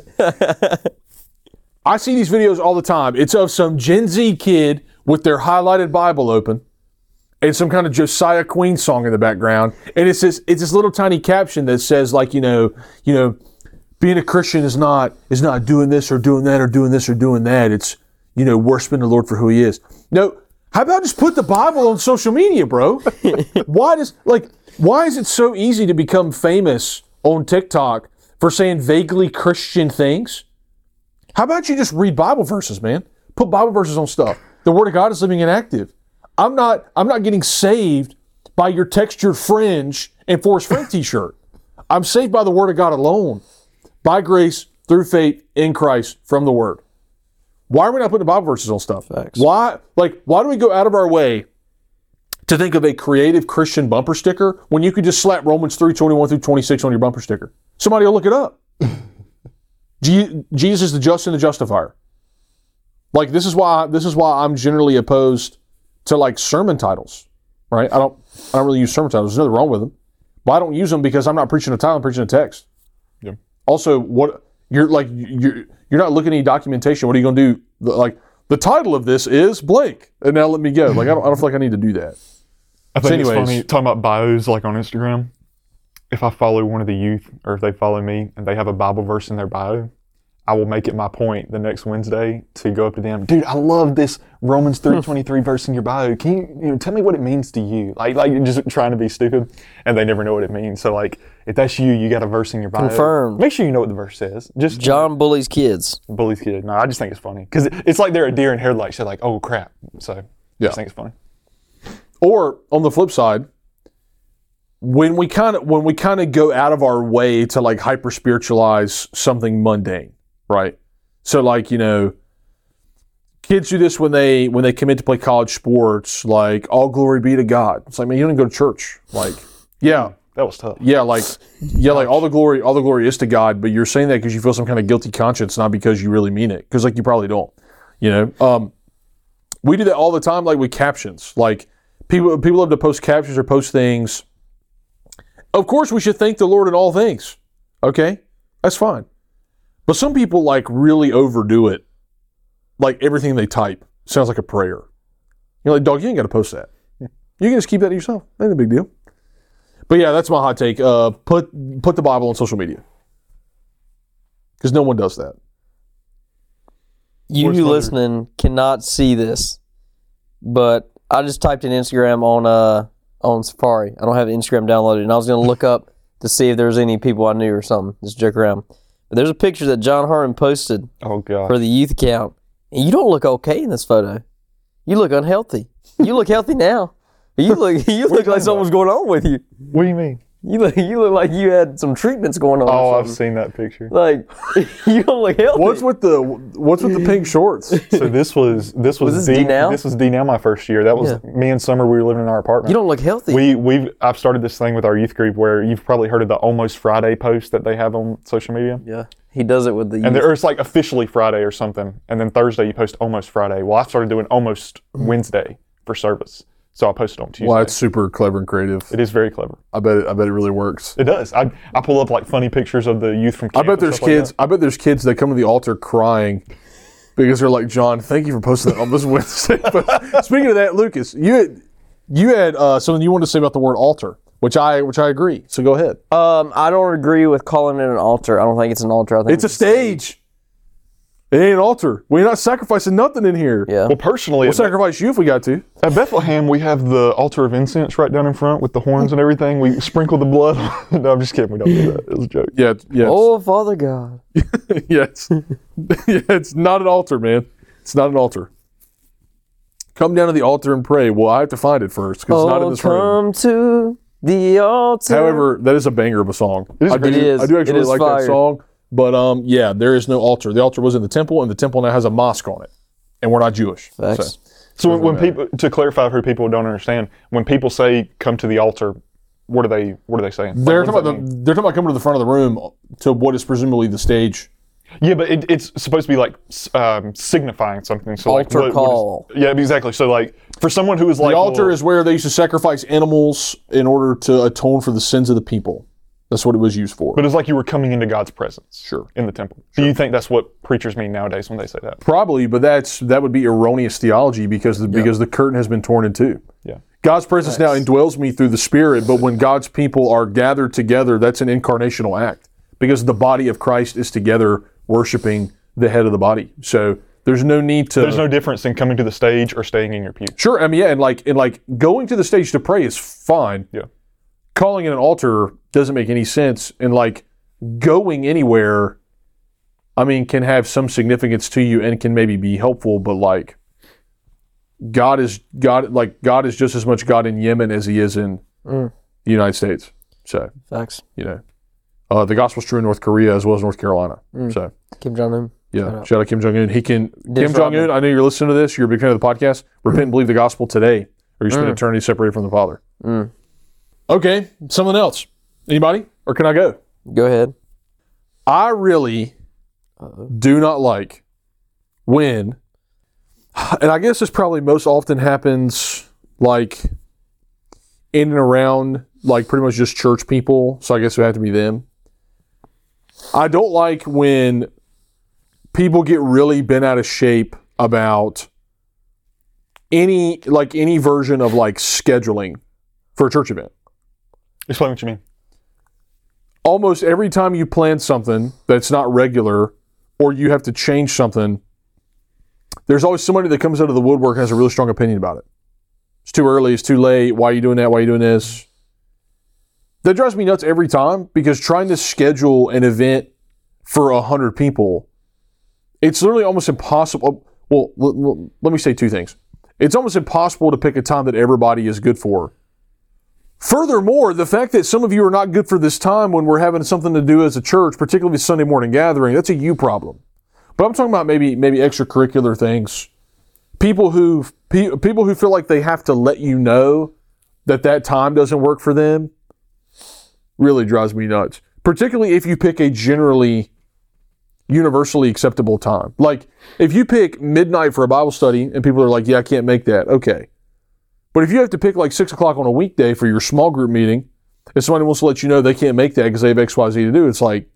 I see these videos all the time. It's of some Gen Z kid with their highlighted Bible open and some kind of Josiah Queen song in the background, and it's this it's this little tiny caption that says like you know you know being a Christian is not is not doing this or doing that or doing this or doing that. It's you know worshiping the Lord for who He is. No, how about just put the Bible on social media, bro? Why does like why is it so easy to become famous on TikTok for saying vaguely Christian things? How about you just read Bible verses, man? Put Bible verses on stuff. The Word of God is living and active. I'm not I'm not getting saved by your textured fringe and Forrest Frank t-shirt. I'm saved by the Word of God alone. By grace, through faith, in Christ, from the Word. Why are we not putting Bible verses on stuff? Facts. Why like why do we go out of our way to think of a creative Christian bumper sticker when you could just slap Romans three twenty-one through twenty-six on your bumper sticker? Somebody will look it up. Je- Jesus is the just and the justifier. Like this is why this is why I'm generally opposed to like sermon titles, right? I don't I don't really use sermon titles. There's nothing wrong with them, but I don't use them because I'm not preaching a title. I'm preaching a text. Yeah. Also, what you're like you're you're not looking at any documentation. What are you going to do? The- Like the title of this is blank, and now let me go. Like I don't I don't feel like I need to do that. I think So it's anyways. funny, talking about bios like on Instagram, if I follow one of the youth or if they follow me and they have a Bible verse in their bio, I will make it my point the next Wednesday to go up to them. Dude, I love this Romans three twenty-three verse in your bio. Can you, you know, tell me what it means to you? Like, like you're just trying to be stupid, and they never know what it means. So, like, if that's you, you got a verse in your bio. Confirmed. Make sure you know what the verse says. Just John bullies kids. bullies kid. No, I just think it's funny because it's like they're a deer in headlights. They're like, oh crap. So, I Yeah. just think it's funny. Or on the flip side, when we kind of when we kind of go out of our way to like hyper spiritualize something mundane, right? So like, you know, kids do this when they when they commit to play college sports, like all glory be to God. It's like, man, you don't go to church. Like, yeah, That was tough. yeah, like yeah, like all the glory all the glory is to God, but you're saying that because you feel some kind of guilty conscience, not because you really mean it. Because like you probably don't. You know, um, we do that all the time, like with captions. Like people people love to post captions or post things. Of course, we should thank the Lord in all things. Okay, that's fine. But some people like really overdo it. Like everything they type sounds like a prayer. You're like, dog, you ain't got to post that. You can just keep that to yourself. Ain't a big deal. But yeah, that's my hot take. Uh, put put the Bible on social media because no one does that. You Where's who Mother? listening cannot see this, but I just typed in Instagram on uh on Safari. I don't have Instagram downloaded, and I was gonna look up to see if there was any people I knew or something. Just joke around. But there's a picture that John Harmon posted Oh god. for the youth account, and you don't look okay in this photo. You look unhealthy. You look healthy now. You look you look like something was going on with you. What do you mean? You look you look like you had some treatments going on. Oh, or I've something. seen that picture. Like you don't look healthy. What's with the What's with the pink shorts? So this was this was, Was this D now? This was D now my first year. That was Yeah. me and Summer. We were living in our apartment. You don't look healthy. We we've I've started this thing with our youth group where you've probably heard of the Almost Friday post that they have on social media. yeah, he does it with the. And youth. there, or it's like officially Friday or something, and then Thursday you post Almost Friday. Well, I started doing Almost Wednesday for service, so I posted on Tuesday. Well, it's super clever and creative. It is very clever. I bet it, I bet it really works. It does. I I pull up like funny pictures of the youth from I camp bet and there's stuff like kids. I bet there's kids that come to the altar crying because they're like, John, thank you for posting that on this Wednesday. But speaking of that, Lucas, you had you had uh, something you wanted to say about the word altar, which I which I agree. So go ahead. Um, I don't agree with calling it an altar. I don't think it's an altar. I think It's a stage. It ain't an altar. We're not sacrificing nothing in here. Yeah. Well, personally, We'll at, sacrifice you if we got to. at Bethlehem we have the altar of incense right down in front with the horns and everything. We sprinkle the blood. No, I'm just kidding. We don't do that. It was a joke. Yeah, it's- yeah, it's- Oh, Father God. yeah, it's, yeah, it's not an altar, man. It's not an altar. Come down to the altar and pray. Well, I have to find it first because it's not in Oh, this room. come to the altar. However, that is a banger of a song. is I do, It is. I do actually It is like fire. that song. But um, yeah, there is no altar. The altar was in the temple, and the temple now has a mosque on it. And we're not Jewish. Facts. So, So when, when matter. people, to clarify for people who don't understand, when people say come to the altar, what are they? What are they saying? Like, they're what does talking that about the, mean? they're talking about coming to the front of the room to what is presumably the stage. Yeah, but it, it's supposed to be like s- um, signifying something. So like, Altar what- what is- call. yeah, exactly. So like for someone who is like The altar well, is where they used to sacrifice animals in order to atone for the sins of the people. That's what it was used for. but it's like you were coming into God's presence. Sure. In the temple. Do you think that's what preachers mean nowadays when they say that? Probably, but that's that would be erroneous theology because the, because the curtain has been torn in two. Yeah. God's presence now indwells me through the Spirit, but when God's people are gathered together, that's an incarnational act because the body of Christ is together worshiping the head of the body. So there's no need to. There's no difference in coming to the stage or staying in your pew. Sure, I mean, yeah, and like and like going to the stage to pray is fine. Yeah. Calling it an altar doesn't make any sense, and like going anywhere, I mean, can have some significance to you and can maybe be helpful, but like God is God, like God is just as much God in Yemen as He is in Mm. the United States. So Facts. you know, uh, the gospel's true in North Korea as well as North Carolina. So Kim Jong Un. yeah, shout out, Kim Jong Un. He can Kim Dish Jong Un. Rodman. I know you're listening to this. You're a big fan of the podcast. Repent and believe the gospel today, or you spend eternity separated from the Father. Mm. Okay, something else. Anybody, or can I go? Go ahead. I really do not like when, and I guess this probably most often happens like in and around like pretty much just church people. So I guess it would have to be them. I don't like when people get really bent out of shape about any like any version of like scheduling for a church event. Explain what you mean. Almost every time you plan something that's not regular or you have to change something, there's always somebody that comes out of the woodwork and has a really strong opinion about it. It's too early, it's too late, why are you doing that, why are you doing this? That drives me nuts every time, because trying to schedule an event for one hundred people, it's literally almost impossible. Well, l- l- let me say two things. It's almost impossible to pick a time that everybody is good for. Furthermore, the fact that some of you are not good for this time when we're having something to do as a church, particularly the Sunday morning gathering, that's a you problem. But I'm talking about maybe maybe extracurricular things. People who pe- people who feel like they have to let you know that that time doesn't work for them really drives me nuts. Particularly if you pick a generally universally acceptable time. Like, if you pick midnight for a Bible study and people are like, yeah, I can't make that, okay. But if you have to pick like six o'clock on a weekday for your small group meeting, if somebody wants to let you know they can't make that because they have X Y Z to do, it's like,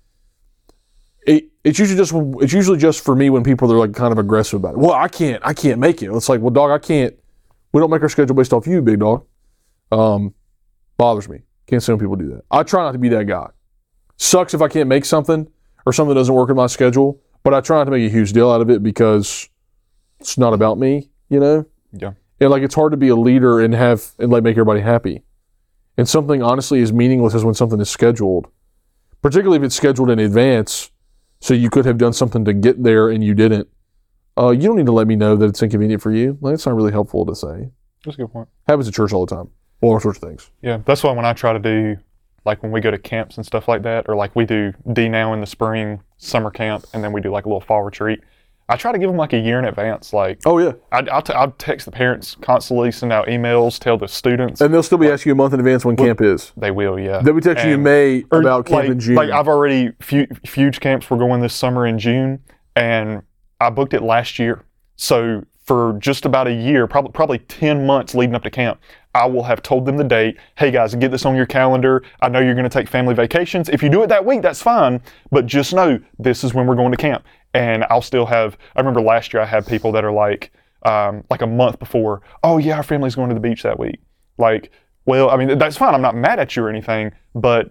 it, it's usually just it's usually just for me when people are like kind of aggressive about it. Well, I can't, I can't make it. It's like, well, dog, I can't, we don't make our schedule based off you, big dog. Um, bothers me. Can't see when people do that. I try not to be that guy. Sucks if I can't make something or something doesn't work in my schedule, but I try not to make a huge deal out of it because it's not about me, you know? Yeah. And like, it's hard to be a leader and have, and like make everybody happy. And something honestly as meaningless as when something is scheduled, particularly if it's scheduled in advance, so you could have done something to get there and you didn't. Uh, you don't need to let me know that it's inconvenient for you. Like, it's not really helpful to say. That's a good point. Happens at church all the time. All sorts of things. Yeah, that's why when I try to do, like when we go to camps and stuff like that, or like we do D Now in the spring, summer camp, and then we do like a little fall retreat, I try to give them like a year in advance. Like, oh yeah, I'd, I'll, t- I'll text the parents constantly, send out emails, tell the students. And they'll still be asking you a month in advance when well, camp is. They will, yeah. They'll be texting you in May about camp like, in June. Like I've already, few, huge camps we're going this summer in June, and I booked it last year. So for just about a year, probably probably ten months leading up to camp, I will have told them the date. Hey guys, get this on your calendar. I know you're going to take family vacations. If you do it that week, that's fine. But just know this is when we're going to camp. And I'll still have, I remember last year I had people that are like, um, like a month before, oh yeah, our family's going to the beach that week. Like, well, I mean, that's fine. I'm not mad at you or anything, but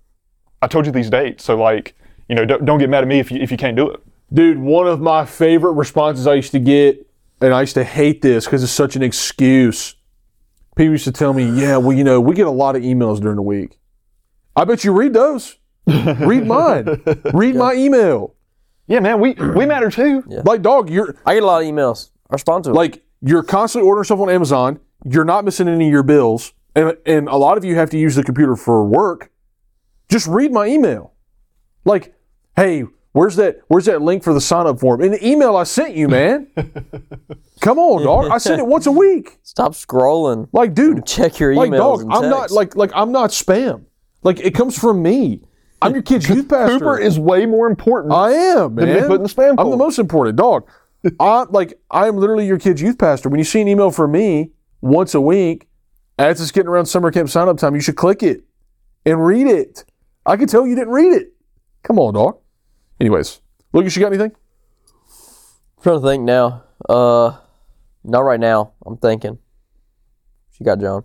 I told you these dates. So like, you know, don't, don't get mad at me if you, if you can't do it. Dude, one of my favorite responses I used to get, and I used to hate this because it's such an excuse. People used to tell me, yeah, well, you know, we get a lot of emails during the week. I bet you read those. Read mine. Read yeah. my email. Yeah, man, we, we matter too. Yeah. Like, dog, you're... I get a lot of emails. I respond to them. Like, you're constantly ordering stuff on Amazon. You're not missing any of your bills. And, and a lot of you have to use the computer for work. Just read my email. Like, hey, where's that Where's that link for the sign-up form? In the email I sent you, man. Come on, dog. I send it once a week. Stop scrolling. Like, dude. Check your emails. Like, dog, and I'm text. not, like, like, I'm not spam. Like, it comes from me. I'm your kid's youth pastor. Cooper is way more important. I am, man. Than me putting the spam I'm folder. the most important, dog. I like. I am literally your kid's youth pastor. When you see an email from me once a week, as it's getting around summer camp sign-up time, you should click it and read it. I can tell you didn't read it. Come on, dog. Anyways, Lucas, you got anything? I'm trying to think now. Uh, not right now. I'm thinking. What you got, John?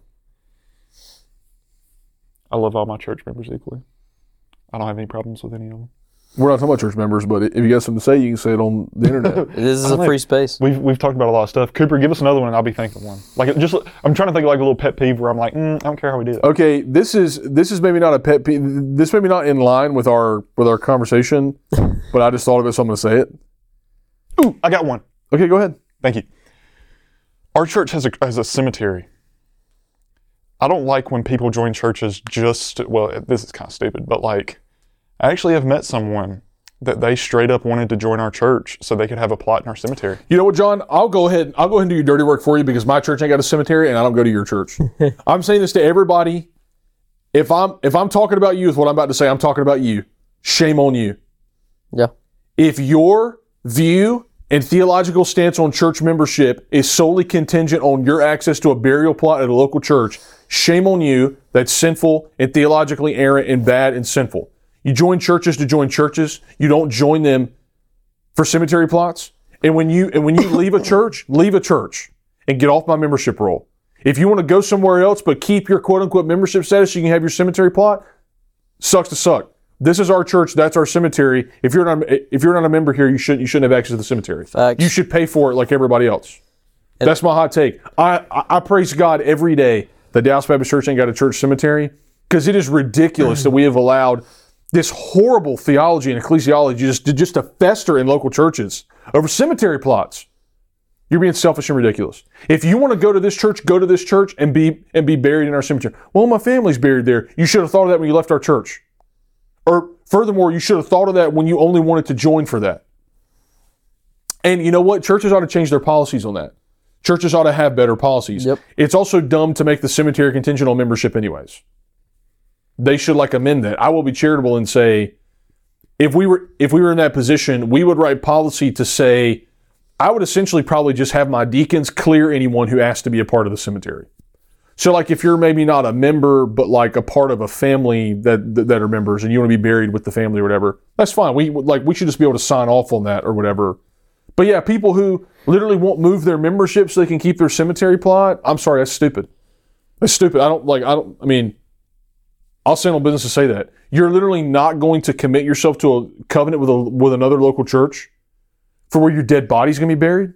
I love all my church members equally. I don't have any problems with any of them. We're not talking about church members, but if you got something to say, you can say it on the internet. This is a free space. We've we've talked about a lot of stuff. Cooper, give us another one, and I'll be thinking of one. Like just, I'm trying to think of like a little pet peeve where I'm like, mm, I don't care how we do it. Okay, this is this is maybe not a pet peeve. This may be not in line with our with our conversation, but I just thought of it, so I'm going to say it. Ooh, I got one. Okay, go ahead. Thank you. Our church has a has a cemetery. I don't like when people join churches just, well, this is kind of stupid, but like, I actually have met someone that they straight up wanted to join our church so they could have a plot in our cemetery. You know what, John? I'll go ahead. I'll go ahead and do your dirty work for you because my church ain't got a cemetery, and I don't go to your church. I'm saying this to everybody. If I'm if I'm talking about you with what I'm about to say, I'm talking about you. Shame on you. Yeah. If your view and theological stance on church membership is solely contingent on your access to a burial plot at a local church, shame on you. That's sinful and theologically errant and bad and sinful. You join churches to join churches. You don't join them for cemetery plots. And when you and when you leave a church, leave a church and get off my membership roll. If you want to go somewhere else but keep your quote-unquote membership status so you can have your cemetery plot, sucks to suck. this is our church, that's our cemetery. If you're not if you're not a member here, you shouldn't you shouldn't have access to the cemetery. Facts. You should pay for it like everybody else. And that's my hot take. I, I I praise God every day that Dallas Baptist Church ain't got a church cemetery, because it is ridiculous that we have allowed this horrible theology and ecclesiology just to, just to fester in local churches over cemetery plots. You're being selfish and ridiculous. If you want to go to this church, go to this church and be and be buried in our cemetery. Well, my family's buried there. You should have thought of that when you left our church. Or furthermore, you should have thought of that when you only wanted to join for that. And you know what? Churches ought to change their policies on that. Churches ought to have better policies. Yep. It's also dumb to make the cemetery contingent on membership anyways. They should like amend that. I will be charitable and say, if we were if we were in that position, we would write policy to say, I would essentially probably just have my deacons clear anyone who asks to be a part of the cemetery. So like if you're maybe not a member, but like a part of a family that that are members and you want to be buried with the family or whatever, that's fine. We like we should just be able to sign off on that or whatever. But yeah, people who literally won't move their membership so they can keep their cemetery plot, I'm sorry, that's stupid. That's stupid. I don't like, I don't, I mean, I'll stand on business to say that. You're literally not going to commit yourself to a covenant with a, with another local church for where your dead body's going to be buried?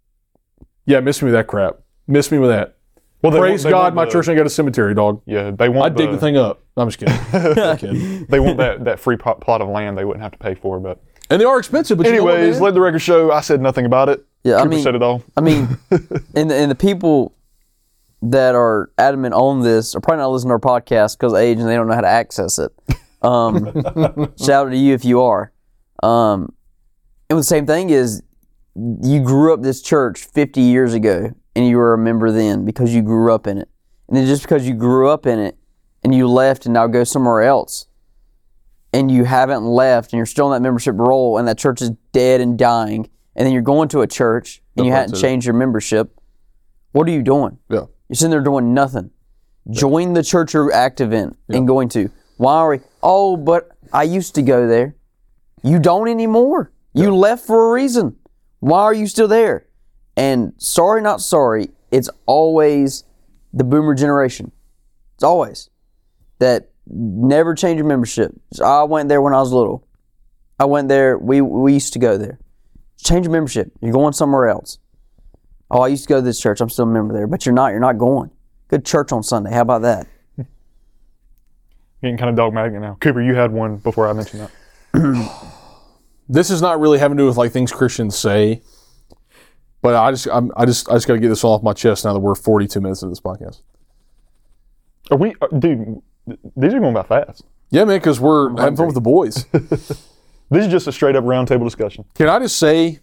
Yeah, miss me with that crap. Miss me with that. Well, they Praise want- they God, want my the- church ain't got a cemetery, dog. Yeah, they want I'd dig the thing up. No, I'm just kidding. I'm kidding. They want that, that free plot plot of land they wouldn't have to pay for. But And they are expensive, but you know what, anyways, man? let the record show I said nothing about it. Yeah, I Cooper mean- said it all. I mean, and the, and the people that are adamant on this are probably not listening to our podcast because of age and they don't know how to access it. Um, shout out to you if you are. Um, and the same thing is, you grew up this church fifty years ago and you were a member then because you grew up in it. And then just because you grew up in it and you left and now go somewhere else and you haven't left and you're still in that membership role and that church is dead and dying, and then you're going to a church and you That's hadn't it. changed your membership, what are you doing? Yeah. You're sitting there doing nothing. Join the church you're active in and going to. Why are we? Oh, but I used to go there. You don't anymore. You left for a reason. Why are you still there? And sorry, not sorry, it's always the boomer generation. It's always that never change your membership. So I went there when I was little. I went there. We we used to go there. Change your membership. You're going somewhere else. Oh, I used to go to this church. I'm still a member there, but you're not. You're not going. Good church on Sunday. How about that? Getting kind of dogmatic now. Cooper, you had one before I mentioned that. This is not really having to do with like things Christians say, but I just I'm, I just I just got to get this all off my chest now that we're forty-two minutes into this podcast. Are we, uh, dude? These are going by fast. Yeah, man, because we're having fun with the boys. This is just a straight up roundtable discussion. Can I just say,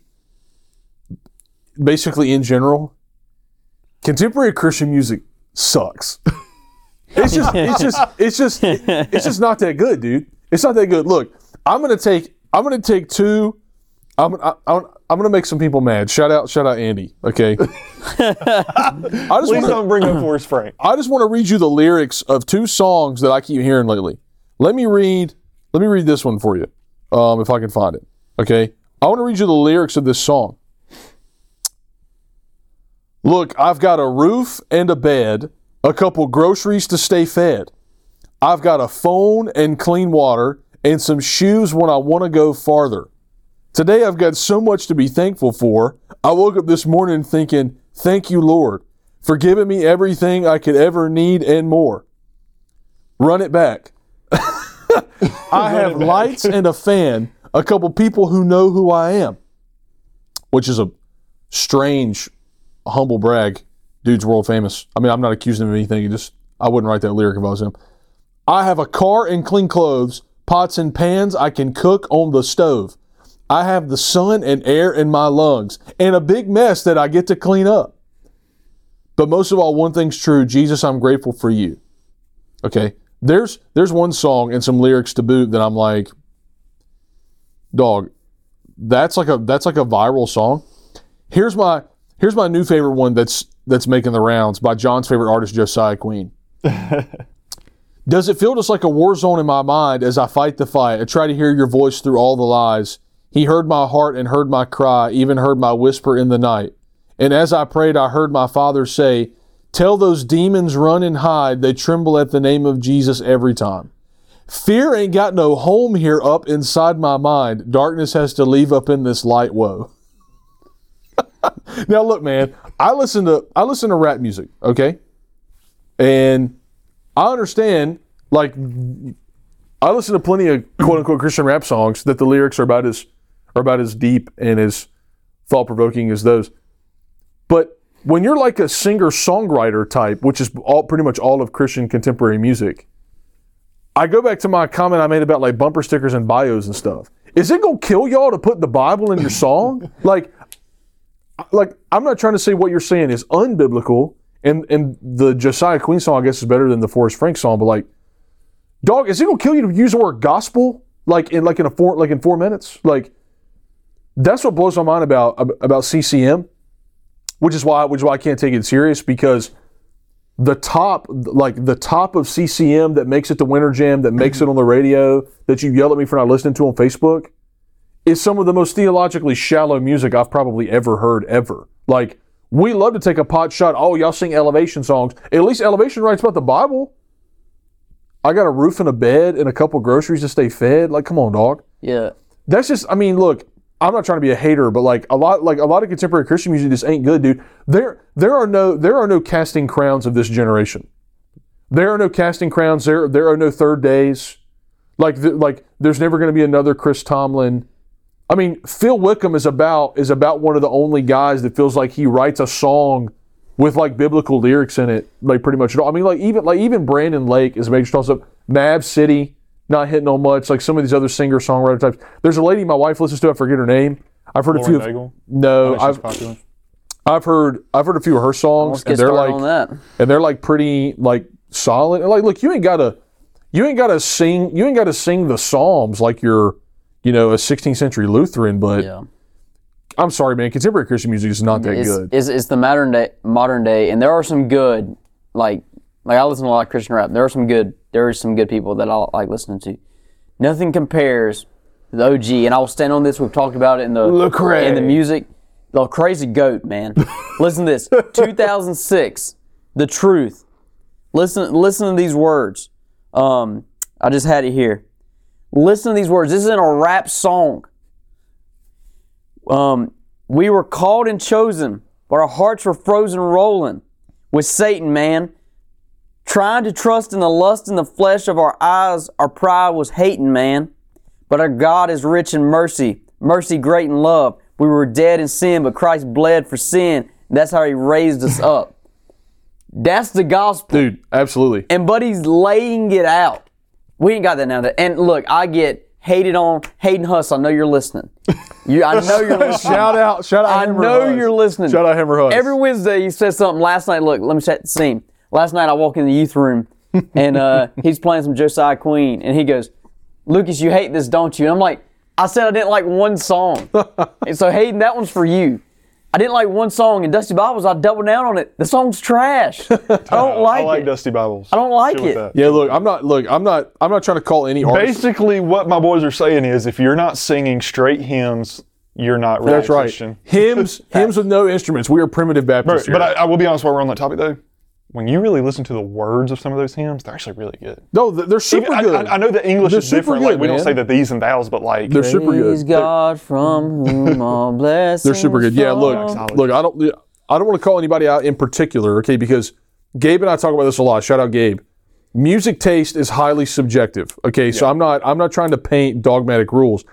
basically in general, contemporary Christian music sucks. It's just, it's just, it's just, it's just not that good, dude. It's not that good. Look, I'm gonna take, I'm gonna take two. I'm, I, I'm, I'm gonna make some people mad. Shout out, shout out, Andy. Okay. I just Please want to, don't bring up Forrest Frank. I just want to read you the lyrics of two songs that I keep hearing lately. Let me read, let me read this one for you, um, if I can find it. Okay. I want to read you the lyrics of this song. Look, I've got a roof and a bed, a couple groceries to stay fed. I've got a phone and clean water and some shoes when I want to go farther. Today I've got so much to be thankful for. I woke up this morning thinking, thank you, Lord, for giving me everything I could ever need and more. Run it back. I have lights and a fan, a couple people who know who I am, which is a strange, humble brag. Dude's world famous. I mean, I'm not accusing him of anything. He just, I wouldn't write that lyric if I was him. I have a car and clean clothes, pots and pans I can cook on the stove. I have the sun and air in my lungs, and a big mess that I get to clean up. But most of all, one thing's true. Jesus, I'm grateful for you. Okay, there's there's one song and some lyrics to boot that I'm like, dog, that's like a that's like a viral song. Here's my here's my new favorite one that's that's making the rounds by John's favorite artist, Josiah Queen. Does it feel just like a war zone in my mind as I fight the fight? I try to hear your voice through all the lies. He heard my heart and heard my cry, even heard my whisper in the night. And as I prayed, I heard my Father say, tell those demons run and hide. They tremble at the name of Jesus every time. Fear ain't got no home here up inside my mind. Darkness has to leave up in this light. Whoa. Now look, man, I listen to I listen to rap music, okay? And I understand, like, I listen to plenty of quote unquote Christian rap songs that the lyrics are about as are about as deep and as thought provoking as those. But when you're like a singer-songwriter type, which is all pretty much all of Christian contemporary music, I go back to my comment I made about like bumper stickers and bios and stuff. Is it gonna kill y'all to put the Bible in your song? like, like I'm not trying to say what you're saying is unbiblical, and and the Josiah Queen song I guess is better than the Forrest Frank song, but like, dog, is it gonna kill you to use the word gospel like in like in a four like in four minutes? Like, that's what blows my mind about about C C M, which is why which is why I can't take it serious, because the top, like the top of C C M that makes it to Winter Jam, that makes it on the radio, that you yell at me for not listening to on Facebook, is some of the most theologically shallow music I've probably ever heard, ever. Like, we love to take a pot shot, oh, y'all sing Elevation songs. At least Elevation writes about the Bible. I got a roof and a bed and a couple groceries to stay fed. Like, come on, dog. Yeah. That's just, I mean, look, I'm not trying to be a hater, but like a lot, like a lot of contemporary Christian music just ain't good, dude. There, there are no, there are no casting crowns of this generation. There are no casting crowns. There, there are no third days. Like, the, like, there's never going to be another Chris Tomlin. I mean, Phil Wickham is about is about one of the only guys that feels like he writes a song with like biblical lyrics in it, like pretty much at all. I mean, like even like even Brandon Lake is a major toss up. Mab City. Not hitting on much, like some of these other singer-songwriter types. There's a lady my wife listens to, I forget her name. I've heard Lauren a few of, Daigle? No, I I've, popular. I've heard I've heard a few of her songs, Let's get and they're started like on that. and they're like pretty like solid. And like, look, you ain't gotta you ain't gotta sing you ain't gotta sing the Psalms like you're, you know, a sixteenth century Lutheran, but Yeah. I'm sorry, man, contemporary Christian music is not that It's, good. it's, it's the modern day, modern day, and there are some good, like, like I listen to a lot of Christian rap. There are some good, there are some good people that I like listening to. Nothing compares to the O G, and I will stand on this. We've talked about it in the Lecrae. in the music. The Crazy Goat, man. Listen to this. two thousand six, The Truth. Listen, listen to these words. Um, I just had it here. Listen to these words. This is in a rap song. Um, we were called and chosen, but our hearts were frozen rolling with Satan, man. Trying to trust in the lust in the flesh of our eyes, our pride was hating, man. But our God is rich in mercy, mercy great in love. We were dead in sin, but Christ bled for sin. And that's how He raised us up. That's the gospel. Dude, absolutely. And Buddy's laying it out. We ain't got that now. And look, I get hated on. Hayden Huss, I know you're listening. You, I know you're listening. Shout out, shout out I Hammer know Huss. you're listening. Shout out Hammer Huss. Every Wednesday, he says something. Last night, look, let me set the scene. Last night, I walk in the youth room, and uh, he's playing some Josiah Queen, and he goes, Lucas, you hate this, don't you? And I'm like, I said I didn't like one song. And so, Hayden, that one's for you. I didn't like one song, and Dusty Bibles, I doubled down on it. The song's trash. I don't like I like it. Dusty Bibles. I don't like Chill with it. that. Yeah, look, I'm not look, I'm not I'm not trying to call any artist. Basically, what my boys are saying is, if you're not singing straight hymns, you're not really That's right. Christian. Hymns, hymns with no instruments. We are primitive Baptists. But, but here. I, I will be honest, while we're on that topic, though, when you really listen to the words of some of those hymns, they're actually really good. no, they're super Even- I, good. I, I know that English They're is super different. good, like we don't man. say the these and thous, but like They're super Praise good. God from whom all blessings They're super good. Yeah, look, flow. look. I don't, I don't want to call anybody out in particular, okay? Because Gabe and I talk about this a lot. Shout out Gabe. Music taste is highly subjective, okay? So I'm not, I'm not trying to paint dogmatic rules.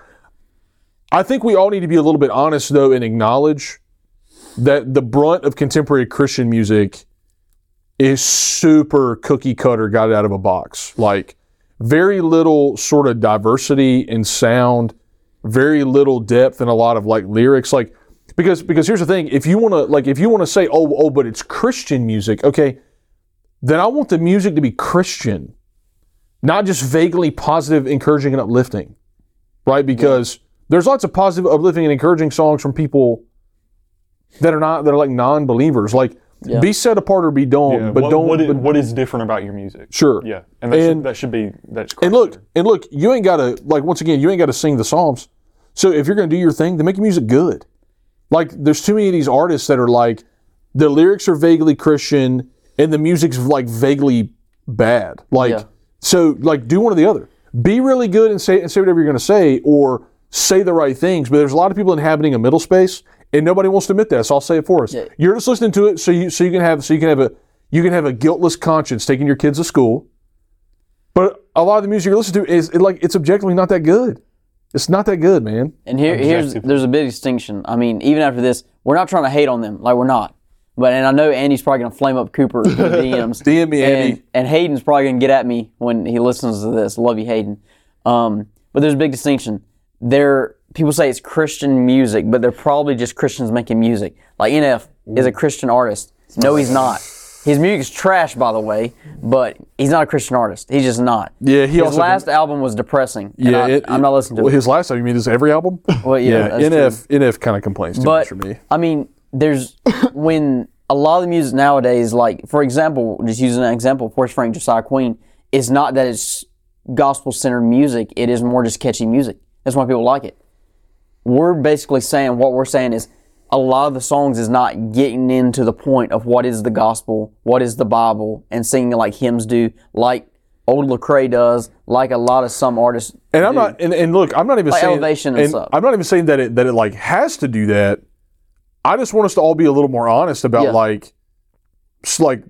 I think we all need to be a little bit honest, though, and acknowledge that the brunt of contemporary Christian music is super cookie cutter, got it out of a box. Like, very little sort of diversity in sound, very little depth in a lot of like lyrics. Like, because because here's the thing, if you want to like if you want to say, oh oh, but it's Christian music, okay, then I want the music to be Christian, not just vaguely positive, encouraging, and uplifting, right? Because yeah. there's lots of positive, uplifting, and encouraging songs from people that are not that are like non-believers. Like, yeah. be set apart or be don't, yeah, but what, don't. What is, but, what is different about your music? Sure. Yeah, and that, And- should, that should be that's. and look, and look, you ain't gotta like once again, you ain't gotta sing the Psalms. So if you're gonna do your thing, then make your music good. Like, there's too many of these artists that are like, the lyrics are vaguely Christian and the music's like vaguely bad. Like, Yeah. so like do one or the other. be really good and say and say whatever you're going to say, or say the right things. But there's a lot of people inhabiting a middle space, and nobody wants to admit that. So I'll say it for us. Yeah. You're just listening to it so you so you can have so you can have a you can have a guiltless conscience taking your kids to school. But a lot of the music you're listening to is it, like it's objectively not that good. It's not that good, man. And here, here's there's a big distinction. I mean, even after this, we're not trying to hate on them. Like, we're not. But and I know Andy's probably going to flame up Cooper in the D Ms. D M me, Andy. And, and Hayden's probably going to get at me when he listens to this. Love you, Hayden. Um, but there's a big distinction. There, people say it's Christian music, but they're probably just Christians making music. Like N F is a Christian artist. No, he's not. His music's trash, by the way, but he's not a Christian artist. He's just not. Yeah, he His also last album was depressing. and Yeah, I, it, I'm not listening to well, it. his last album. You mean this every album? Well, yeah, that's N F true. N F kind of complains too But much for me. I mean, there's when a lot of the music nowadays, like for example, just using an example, Forrest Frank, Josiah Queen, it's not that it's gospel-centered music. It is more just catchy music. That's why people like it. We're basically saying what we're saying is a lot of the songs is not getting into the point of what is the gospel, what is the Bible, and singing like hymns do, like old Lecrae does, like a lot of some artists. And I'm do. not. And, and look, I'm not even Like saying. Elevation and stuff. I'm not even saying that it that it like has to do that. I just want us to all be a little more honest about Yeah. like, s- like,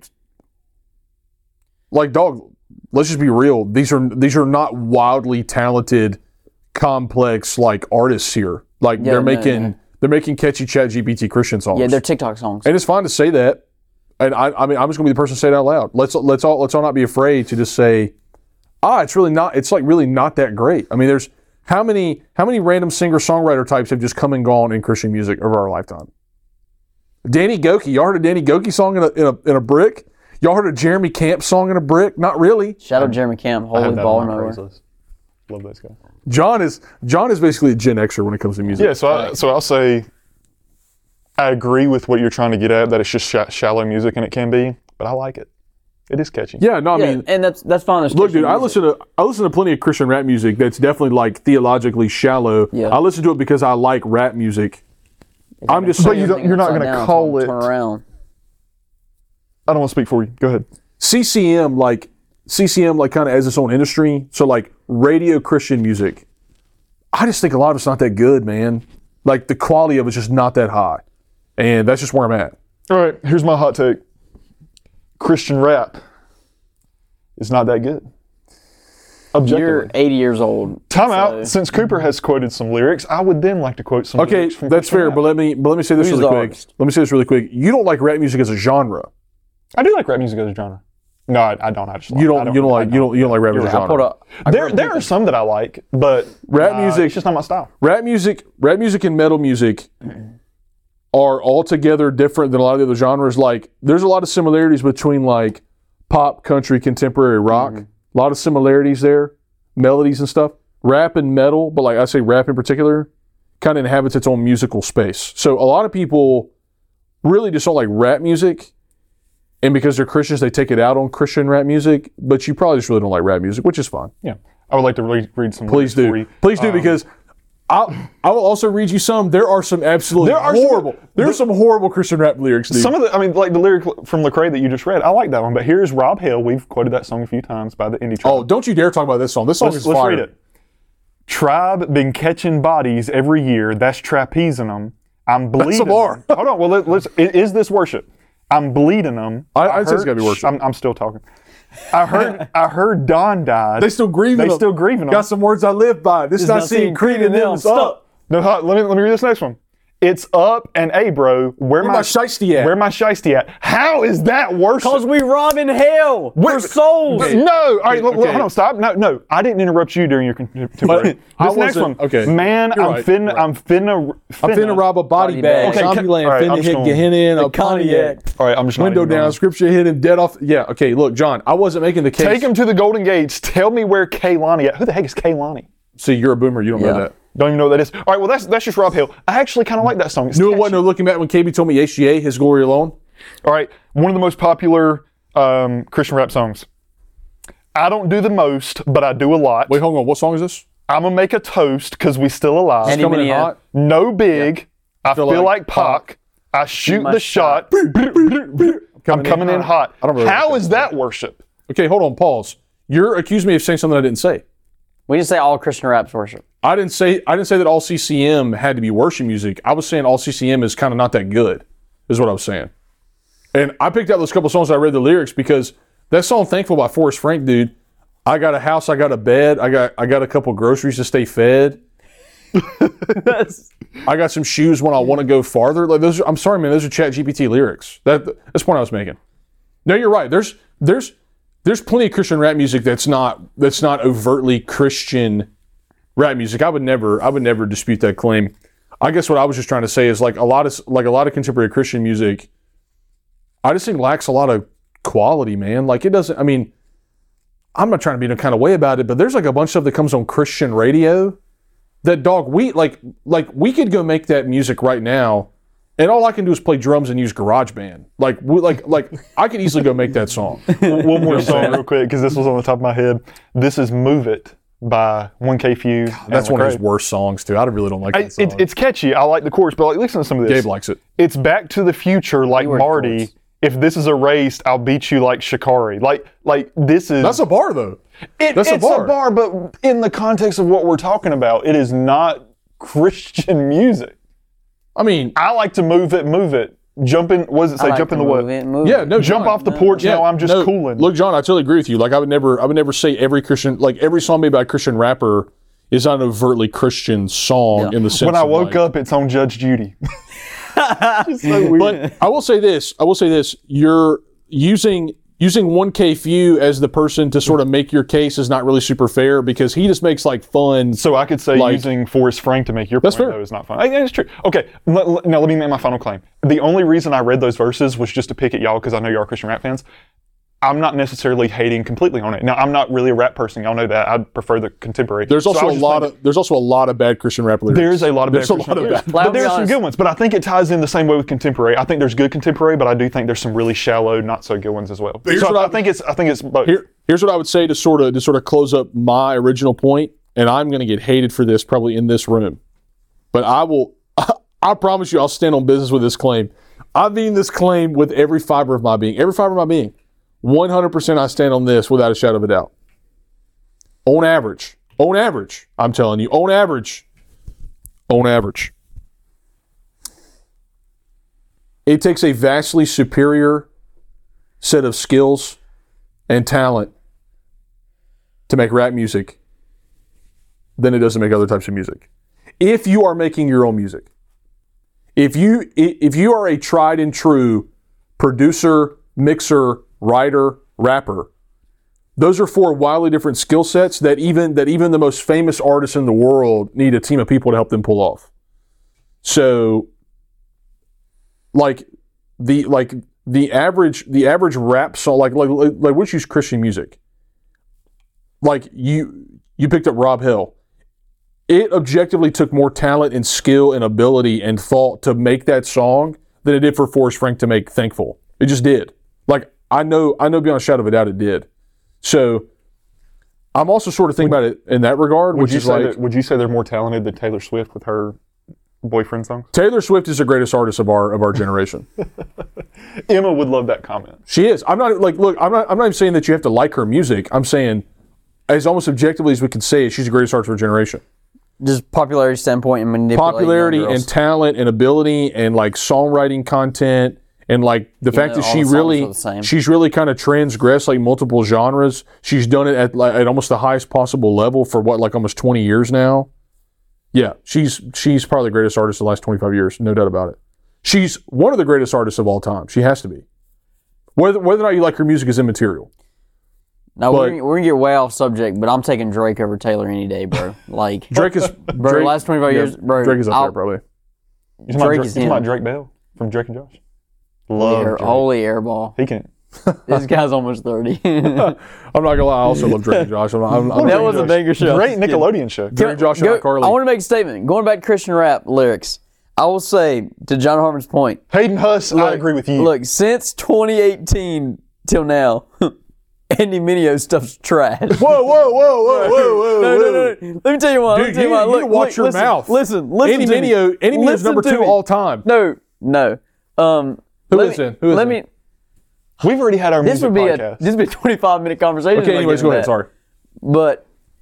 like dog. Let's just be real. These are these are not wildly talented, complex like artists here. Like Yeah, they're no, making no. they're making catchy Chat G P T Christian songs. Yeah, they're TikTok songs. And it's fine to say that. And I, I mean, I'm just gonna be the person to say it out loud. Let's let's all let's all not be afraid to just say, ah, it's really not. It's like really not that great. I mean, there's how many how many random singer songwriter types have just come and gone in Christian music over our lifetime? Danny Goki, y'all heard a Danny Goki song in a in a, in a brick? Y'all heard a Jeremy Camp song in a brick? Not really. Shout out Jeremy Camp, I Holy have that Ball on my Mower. praise list. Love this guy. John is John is basically a Gen Xer when it comes to music. Yeah, so I, so I'll say I agree with what you're trying to get at, that it's just sh- shallow music, and it can be, but I like it. It is catchy. Yeah, no, I Yeah, mean, and that's that's fine. That's look, Christian dude, I music. listen to I listen to plenty of Christian rap music that's definitely like theologically shallow. Yeah. I listen to it because I like rap music. I'm just But saying, you don't- you're not Upside gonna down, call turn it- around. I don't want to speak for you. Go ahead. C C M like C C M like kind of as its own industry. So like radio Christian music, I just think a lot of it's not that good, man. Like the quality of it's just not that high, and that's just where I'm at. All right, here's my hot take. Christian rap is not that good. Objectively. You're eighty years old. Time so- out. Since Cooper has quoted some lyrics, I would then like to quote some Okay, lyrics from that's Christian fair. rap. But let me but let me say this Who's really the quick. artist? Let me say this really quick. You don't like rap music as a genre. I do like rap music as a genre. No, I, I don't actually. You I don't. You don't I like. You don't. You don't like rap as a I pulled genre. up. I There, grew up there with- are some that I like, but Rap uh, music- it's just not my style. Rap music, rap music, and metal music are altogether different than a lot of the other genres. Like, there's a lot of similarities between like pop, country, contemporary rock. A lot of similarities there, melodies and stuff. Rap and metal, but like I say, rap in particular, kind of inhabits its own musical space. So a lot of people really just don't like rap music, and because they're Christians, they take it out on Christian rap music. But you probably just really don't like rap music, which is fine. Yeah, I would like to read, read some. Please lyrics for do. you. Please do, Um, because I'll, I will also read you some. There are some absolutely There are some- horrible. there are some horrible Christian rap lyrics, dude. Some of the, I mean, like the lyric from Lecrae that you just read, I like that one. But here's Rob Hill. We've quoted that song a few times by the Indie Tribe. oh, don't you dare talk about this song. This song let's, is let's fire. read it. Tribe been catching bodies every year. That's trapezing them. I'm bleeding. some more. them. Hold on. Well, let, let's. i- Is this worship? I'm bleeding them. I- I'd say it's heard- gotta be worship. I'm, I'm still talking. I heard. I heard Don died. They still grieving. They them. still grieving them. Got some words I live by. This is not, not seeing seeing Creed Creed in in them. them. It's up. No, hold- let me let me read this next one. It's up and hey, bro, where, Where my shiesty at? Where my shiesty at? How is that worship? Cause we rob in hell for Wait, souls. No, all right, look, look, Okay. hold on, stop. No, no, I didn't interrupt you during your contemporary. But This I next wasn't- one, okay. man, You're I'm right, finna, you're right. I'm finna, I'm finna rob a body, Body bag. bag. Okay, Zombie ca- land. all right, finna I'm hit just gonna- Gehenna in a The Pontiac. Pontiac. All right, I'm just not Window even down. gonna- Scripture hidden. Dead off. Yeah. Okay. Look, John. I wasn't making the case. Take him to the Golden Gates. Tell me where Kaylani at. Who the heck is Kaylani? See, you're a boomer. You don't Yeah. know that. Don't even know what that is. All right, well, that's that's just Rob Hill. I actually kind of like that song. It's Knew it catchy. wasn't no looking back when K B told me H G A, His Glory Alone. All right, one of the most popular um, Christian rap songs. I don't do the most, but I do a lot. Wait, hold on. What song is this? I'm gonna make a toast because we still alive. Andy Coming in Mineo. hot. No big. I feel, like like, Pac. I shoot my the shot. I'm coming in hot. I don't really How like is that worship? Okay, hold on. Pause. You're accusing me of saying something I didn't say. We didn't say all Christian rap's worship. I didn't say I didn't say that all C C M had to be worship music. I was saying all C C M is kind of not that good, is what I was saying. And I picked out those couple songs. I read the lyrics because that song "Thankful" by Forrest Frank, dude. I got a house, I got a bed, I got I got a couple groceries to stay fed. I got some shoes when I want to go farther. Like those, are, I'm sorry, man. Those are Chat G P T lyrics. That that's the point I was making. No, you're right. There's there's there's plenty of Christian rap music that's not that's not overtly Christian rap music. I would never I would never dispute that claim. I guess what I was just trying to say is like a lot of like a lot of contemporary Christian music, I just think lacks a lot of quality, man. Like it doesn't. I mean, I'm not trying to be in a kind of way about it, but there's like a bunch of stuff that comes on Christian radio. That dog, we like like we could go make that music right now, and all I can do is play drums and use GarageBand. Like we, like like I could easily go make that song. One more song real quick, because this was on the top of my head. This is "Move It" by one K Few. That's one of his worst songs too. I really don't like that I, song. it, it's catchy. I like the chorus, but like listen to some of this. Gabe likes it. It's Back to the Future, like Keyword Marty. chords. If this is erased, I'll beat you like Shikari. Like like this is. That's a bar though. It, That's a it's bar. a bar, but in the context of what we're talking about, it is not Christian music. I mean, I like to move it, move it. Jump in, what does it say? I like Jump in to the what? move it, move yeah, it. no, Jump John, off the porch now, I'm just no, cooling. Look, John, I totally agree with you. Like I would never, I would never say every Christian, like every song made by a Christian rapper is not an overtly Christian song Yeah. in the sense. when I of, woke like, up, it's on Judge Judy. It's so weird. But I will say this. I will say this. You're using using one K Few as the person to sort of make your case is not really super fair because he just makes like fun. So I could say Like- using Forrest Frank to make your That's point, fair. though, is not fun. I, it's true. Okay, let- let- now let me make my final claim. The only reason I read those verses was just to pick at y'all because I know y'all are Christian rap fans. I'm not necessarily hating completely on it. Now, I'm not really a rap person. Y'all know that. I prefer the contemporary. There's So I also was a just lot thinking- of there's also a lot of bad Christian rap lyrics. There's a lot of bad There's a Christian lot of lyrics. bad. Well, But there's I'll be some honest. good ones. But I think it ties in the same way with contemporary. I think there's good contemporary, but I do think there's some really shallow, not so good ones as well. Here's So what I, I- think it's I think it's both. Here, here's what I would say to sort of to sort of close up my original point, and I'm going to get hated for this probably in this room, but I will. I promise you, I'll stand on business with this claim. I mean this claim with every fiber of my being, every fiber of my being. one hundred percent I stand on this without a shadow of a doubt. On average, on average, I'm telling you, on average, on average, it takes a vastly superior set of skills and talent to make rap music than it does to make other types of music. If you are making your own music, if you if you are a tried and true producer, mixer, writer, rapper, those are four wildly different skill sets that even that even the most famous artists in the world need a team of people to help them pull off. So, like the like the average the average rap song, like like like, like let's use Christian music. Like you you picked up Rob Hill. It objectively took more talent and skill and ability and thought to make that song than it did for Forrest Frank to make Thankful. It just did. Like I know I know beyond a shadow of a doubt it did. So I'm also sort of thinking about it in that regard, Would which you is say like that, would you say they're more talented than Taylor Swift with her boyfriend songs? Taylor Swift is the greatest artist of our of our generation. Emma would love that comment. She is. I'm not like look. I'm not. I'm not even saying that you have to like her music. I'm saying, as almost objectively as we can say it, she's the greatest artist of our generation. Just popularity standpoint and manipulating Popularity young girls. and talent and ability and like songwriting content and like the fact though that all she the songs really are the same. she's really kind of transgressed like multiple genres. She's done it at like at almost the highest possible level for what like almost twenty years now. Yeah, she's she's probably the greatest artist of the last twenty-five years, no doubt about it. She's one of the greatest artists of all time. She has to be. Whether whether or not you like her music is immaterial. Now but- we're, gonna- we're gonna get way off subject, but I'm taking Drake over Taylor any day, bro. Like Drake is bro, Drake, last twenty-five yeah, years, bro. Drake is up I'll- there probably. You talking about Drake Drake, is you talking about him. Drake Bell from Drake and Josh? Holy, Love air, Drake. holy airball. He can. This guy's almost thirty. I'm not gonna lie, I also love Drake and Josh. I'm, I'm, I'm That was a banger show. Great Nickelodeon show. Drake, Josh, Go- and Carly. I want to make a statement. Going back to Christian rap lyrics, I will say to John Harmon's point. Hayden Huss, I agree with you. Look, since twenty eighteen till now, Andy Mineo stuff's trash. Whoa, whoa, whoa, whoa, whoa, whoa, No, whoa. no, no. Let me tell you what. Let me Dude, tell you, you what. you Look, need to watch look, your listen, mouth. Listen, listen Andy to me. Mineo, Andy Mineo is Listen number to two me. all time. No, no. Um, Who let is me, then? Who is let then? me. We've already had our This music would be podcast. a this would be a twenty-five minute conversation. Okay, if I anyways, get go ahead. that. Sorry. But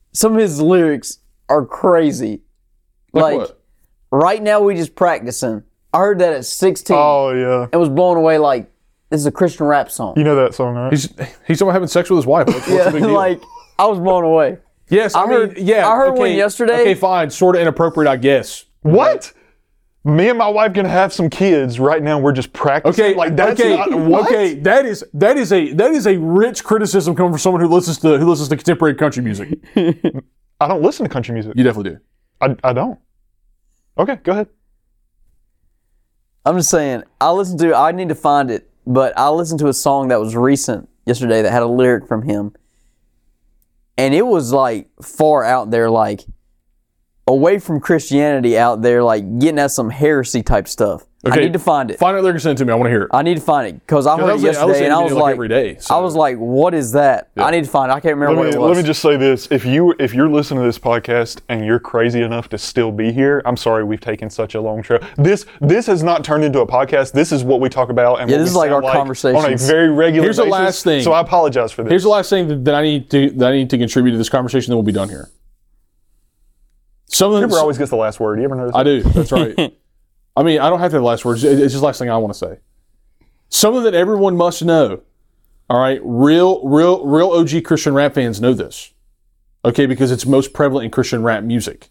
some of his lyrics are crazy. Like Like, what? right now we just practicing. I heard that at sixteen Oh yeah, and was blown away like, this is a Christian rap song. you know that song, right? He's he's talking about having sex with his wife. What's, what's yeah, the big deal? like, I was blown away. yes, I, I mean, heard- yeah. I heard okay, one yesterday. Okay, fine. Sort of inappropriate, I guess. What? Me and my wife gonna have some kids right now. We're just practicing. Okay, like that's okay, not, what? okay. That is that is a that is a rich criticism coming from someone who listens to who listens to contemporary country music. I don't listen to country music. You definitely do. I, I don't. Okay, go ahead. I'm just saying, I listened to, I need to find it, but I listened to a song that was recent yesterday that had a lyric from him. And it was like far out there, like away from Christianity out there, like getting at some heresy type stuff. I Okay, need to find it. Find out lyric and send it to me. I want to hear it. I need to find it because I heard I it listen- I yesterday listen and to I it was like like, every day, so- I was like, what is that? I need to find it. I can't remember Let me, what it was. let me just say this. If you if you're listening to this podcast and you're crazy enough to still be here, I'm sorry we've taken such a long trail. This this has not turned into a podcast. This is what we talk about and Yeah, what this we is like sound our on a conversations. very regular Here's the basis. last thing. So I apologize for this. Here's the last thing that, that I need to that I need to contribute to this conversation. Then we'll be done here. Something Cooper always gets the last word. You ever notice I that? do. That's right. I mean, I don't have to have the last words. It's just the last thing I want to say. Something that everyone must know. All right, real, real, real O G Christian rap fans know this. Okay, because it's most prevalent in Christian rap music.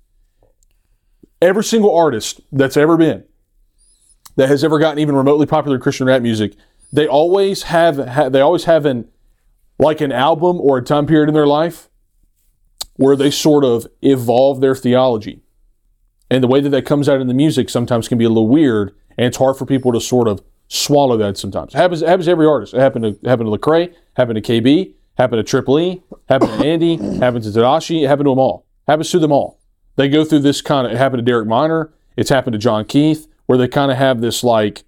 Every single artist that's ever been, that has ever gotten even remotely popular Christian rap music, they always have, ha, they always have an, like an album or a time period in their life where they sort of evolve their theology. And the way that that comes out in the music sometimes can be a little weird, and it's hard for people to sort of swallow that sometimes. It happens, it happens to every artist. It happened to, it happened to Lecrae, happened to K B, happened to Triple E, happened to Andy, happened to Tadashi, it happened to them all. Happens to them all. They go through this kind of, it happened to Derek Minor, it's happened to John Keith, where they kind of have this like,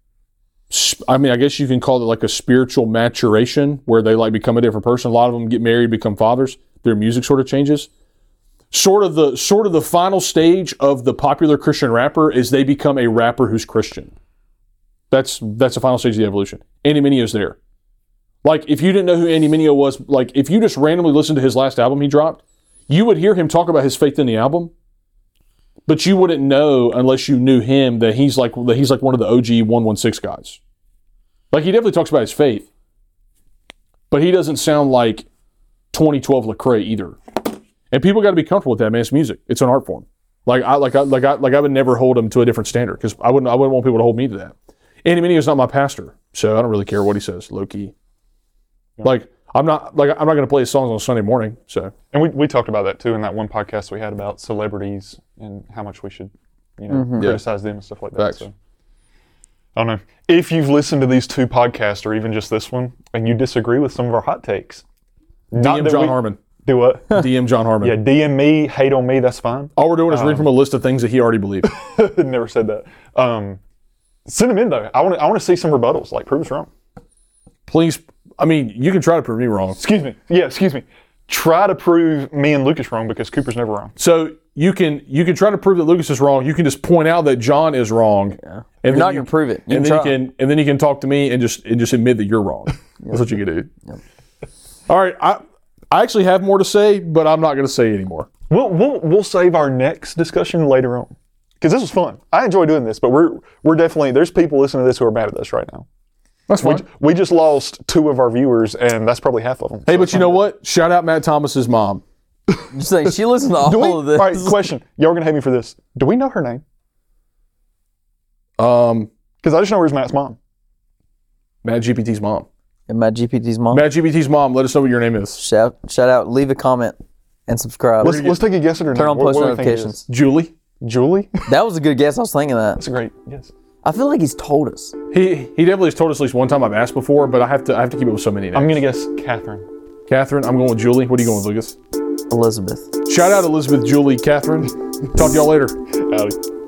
I mean, I guess you can call it like a spiritual maturation, where they like become a different person. A lot of them get married, become fathers. Their music sort of changes. Sort of the sort of the final stage of the popular Christian rapper is they become a rapper who's Christian. That's that's the final stage of the evolution. Andy Mineo's there. Like, if you didn't know who Andy Mineo was, like if you just randomly listened to his last album he dropped, you would hear him talk about his faith in the album, but you wouldn't know unless you knew him that he's like that he's like one of the O G one one six guys. Like, he definitely talks about his faith, but he doesn't sound like twenty twelve Lecrae either. And people got to be comfortable with that, man. It's music. It's an art form. Like I like I like I like I would never hold him to a different standard, because I wouldn't I wouldn't want people to hold me to that. Andy Mineo is not my pastor, so I don't really care what he says, low key. Yeah. Like I'm not like I'm not going to play his songs on Sunday morning. So And we, we talked about that too in that one podcast we had about celebrities and how much we should, you know, Mm-hmm. criticize them and stuff like that. Facts. So I don't know. If you've listened to these two podcasts or even just this one and you disagree with some of our hot takes, D M that John we- Harmon. Do what? D M John Harmon. Yeah, D M me, hate on me, that's fine. All we're doing is reading from a list of things that he already believed. Never said that. Um, send them in though. I want to I want to see some rebuttals. Like, prove us wrong. Please, I mean, you can try to prove me wrong. Excuse me. Yeah, excuse me. Try to prove me and Lucas wrong, because Cooper's never wrong. So you can you can try to prove that Lucas is wrong. You can just point out that John is wrong. Yeah. And You're then not you- going to prove it. You and can then try. you can and then you can talk to me and just and just admit that you're wrong. That's what you can do. Yep. All right, I I actually have more to say, but I'm not going to say anymore. We'll we'll we'll save our next discussion later on, because this was fun. I enjoy doing this, but we're we're definitely there's people listening to this who are mad at us right now. That's We, fine. we just lost two of our viewers, and that's probably half of them. Hey, but you know what? Shout out Matt Thomas's mom. Just saying, she listens to all Do we, of this. all right, question. Y'all are gonna hate me for this. Do we know her name? Um, Because I just know her as Matt's mom. Matt G P T's mom. And Matt G P T's mom. Matt G P T's mom. Let us know what your name is. Shout, shout out, leave a comment, and subscribe. Let's let's take a guess at her Turn name. on What- post what do you think it is? notifications. Julie. Julie. That was a good guess. I was thinking that. That's a great yes. I feel like he's told us. He he definitely has told us at least one time I've asked before, but I have to I have to keep it with so many names. I'm gonna guess Catherine. Catherine. I'm going with Julie. What are you going with, Lucas? Elizabeth. Shout out Elizabeth, Julie, Catherine. Talk to y'all later. Howdy.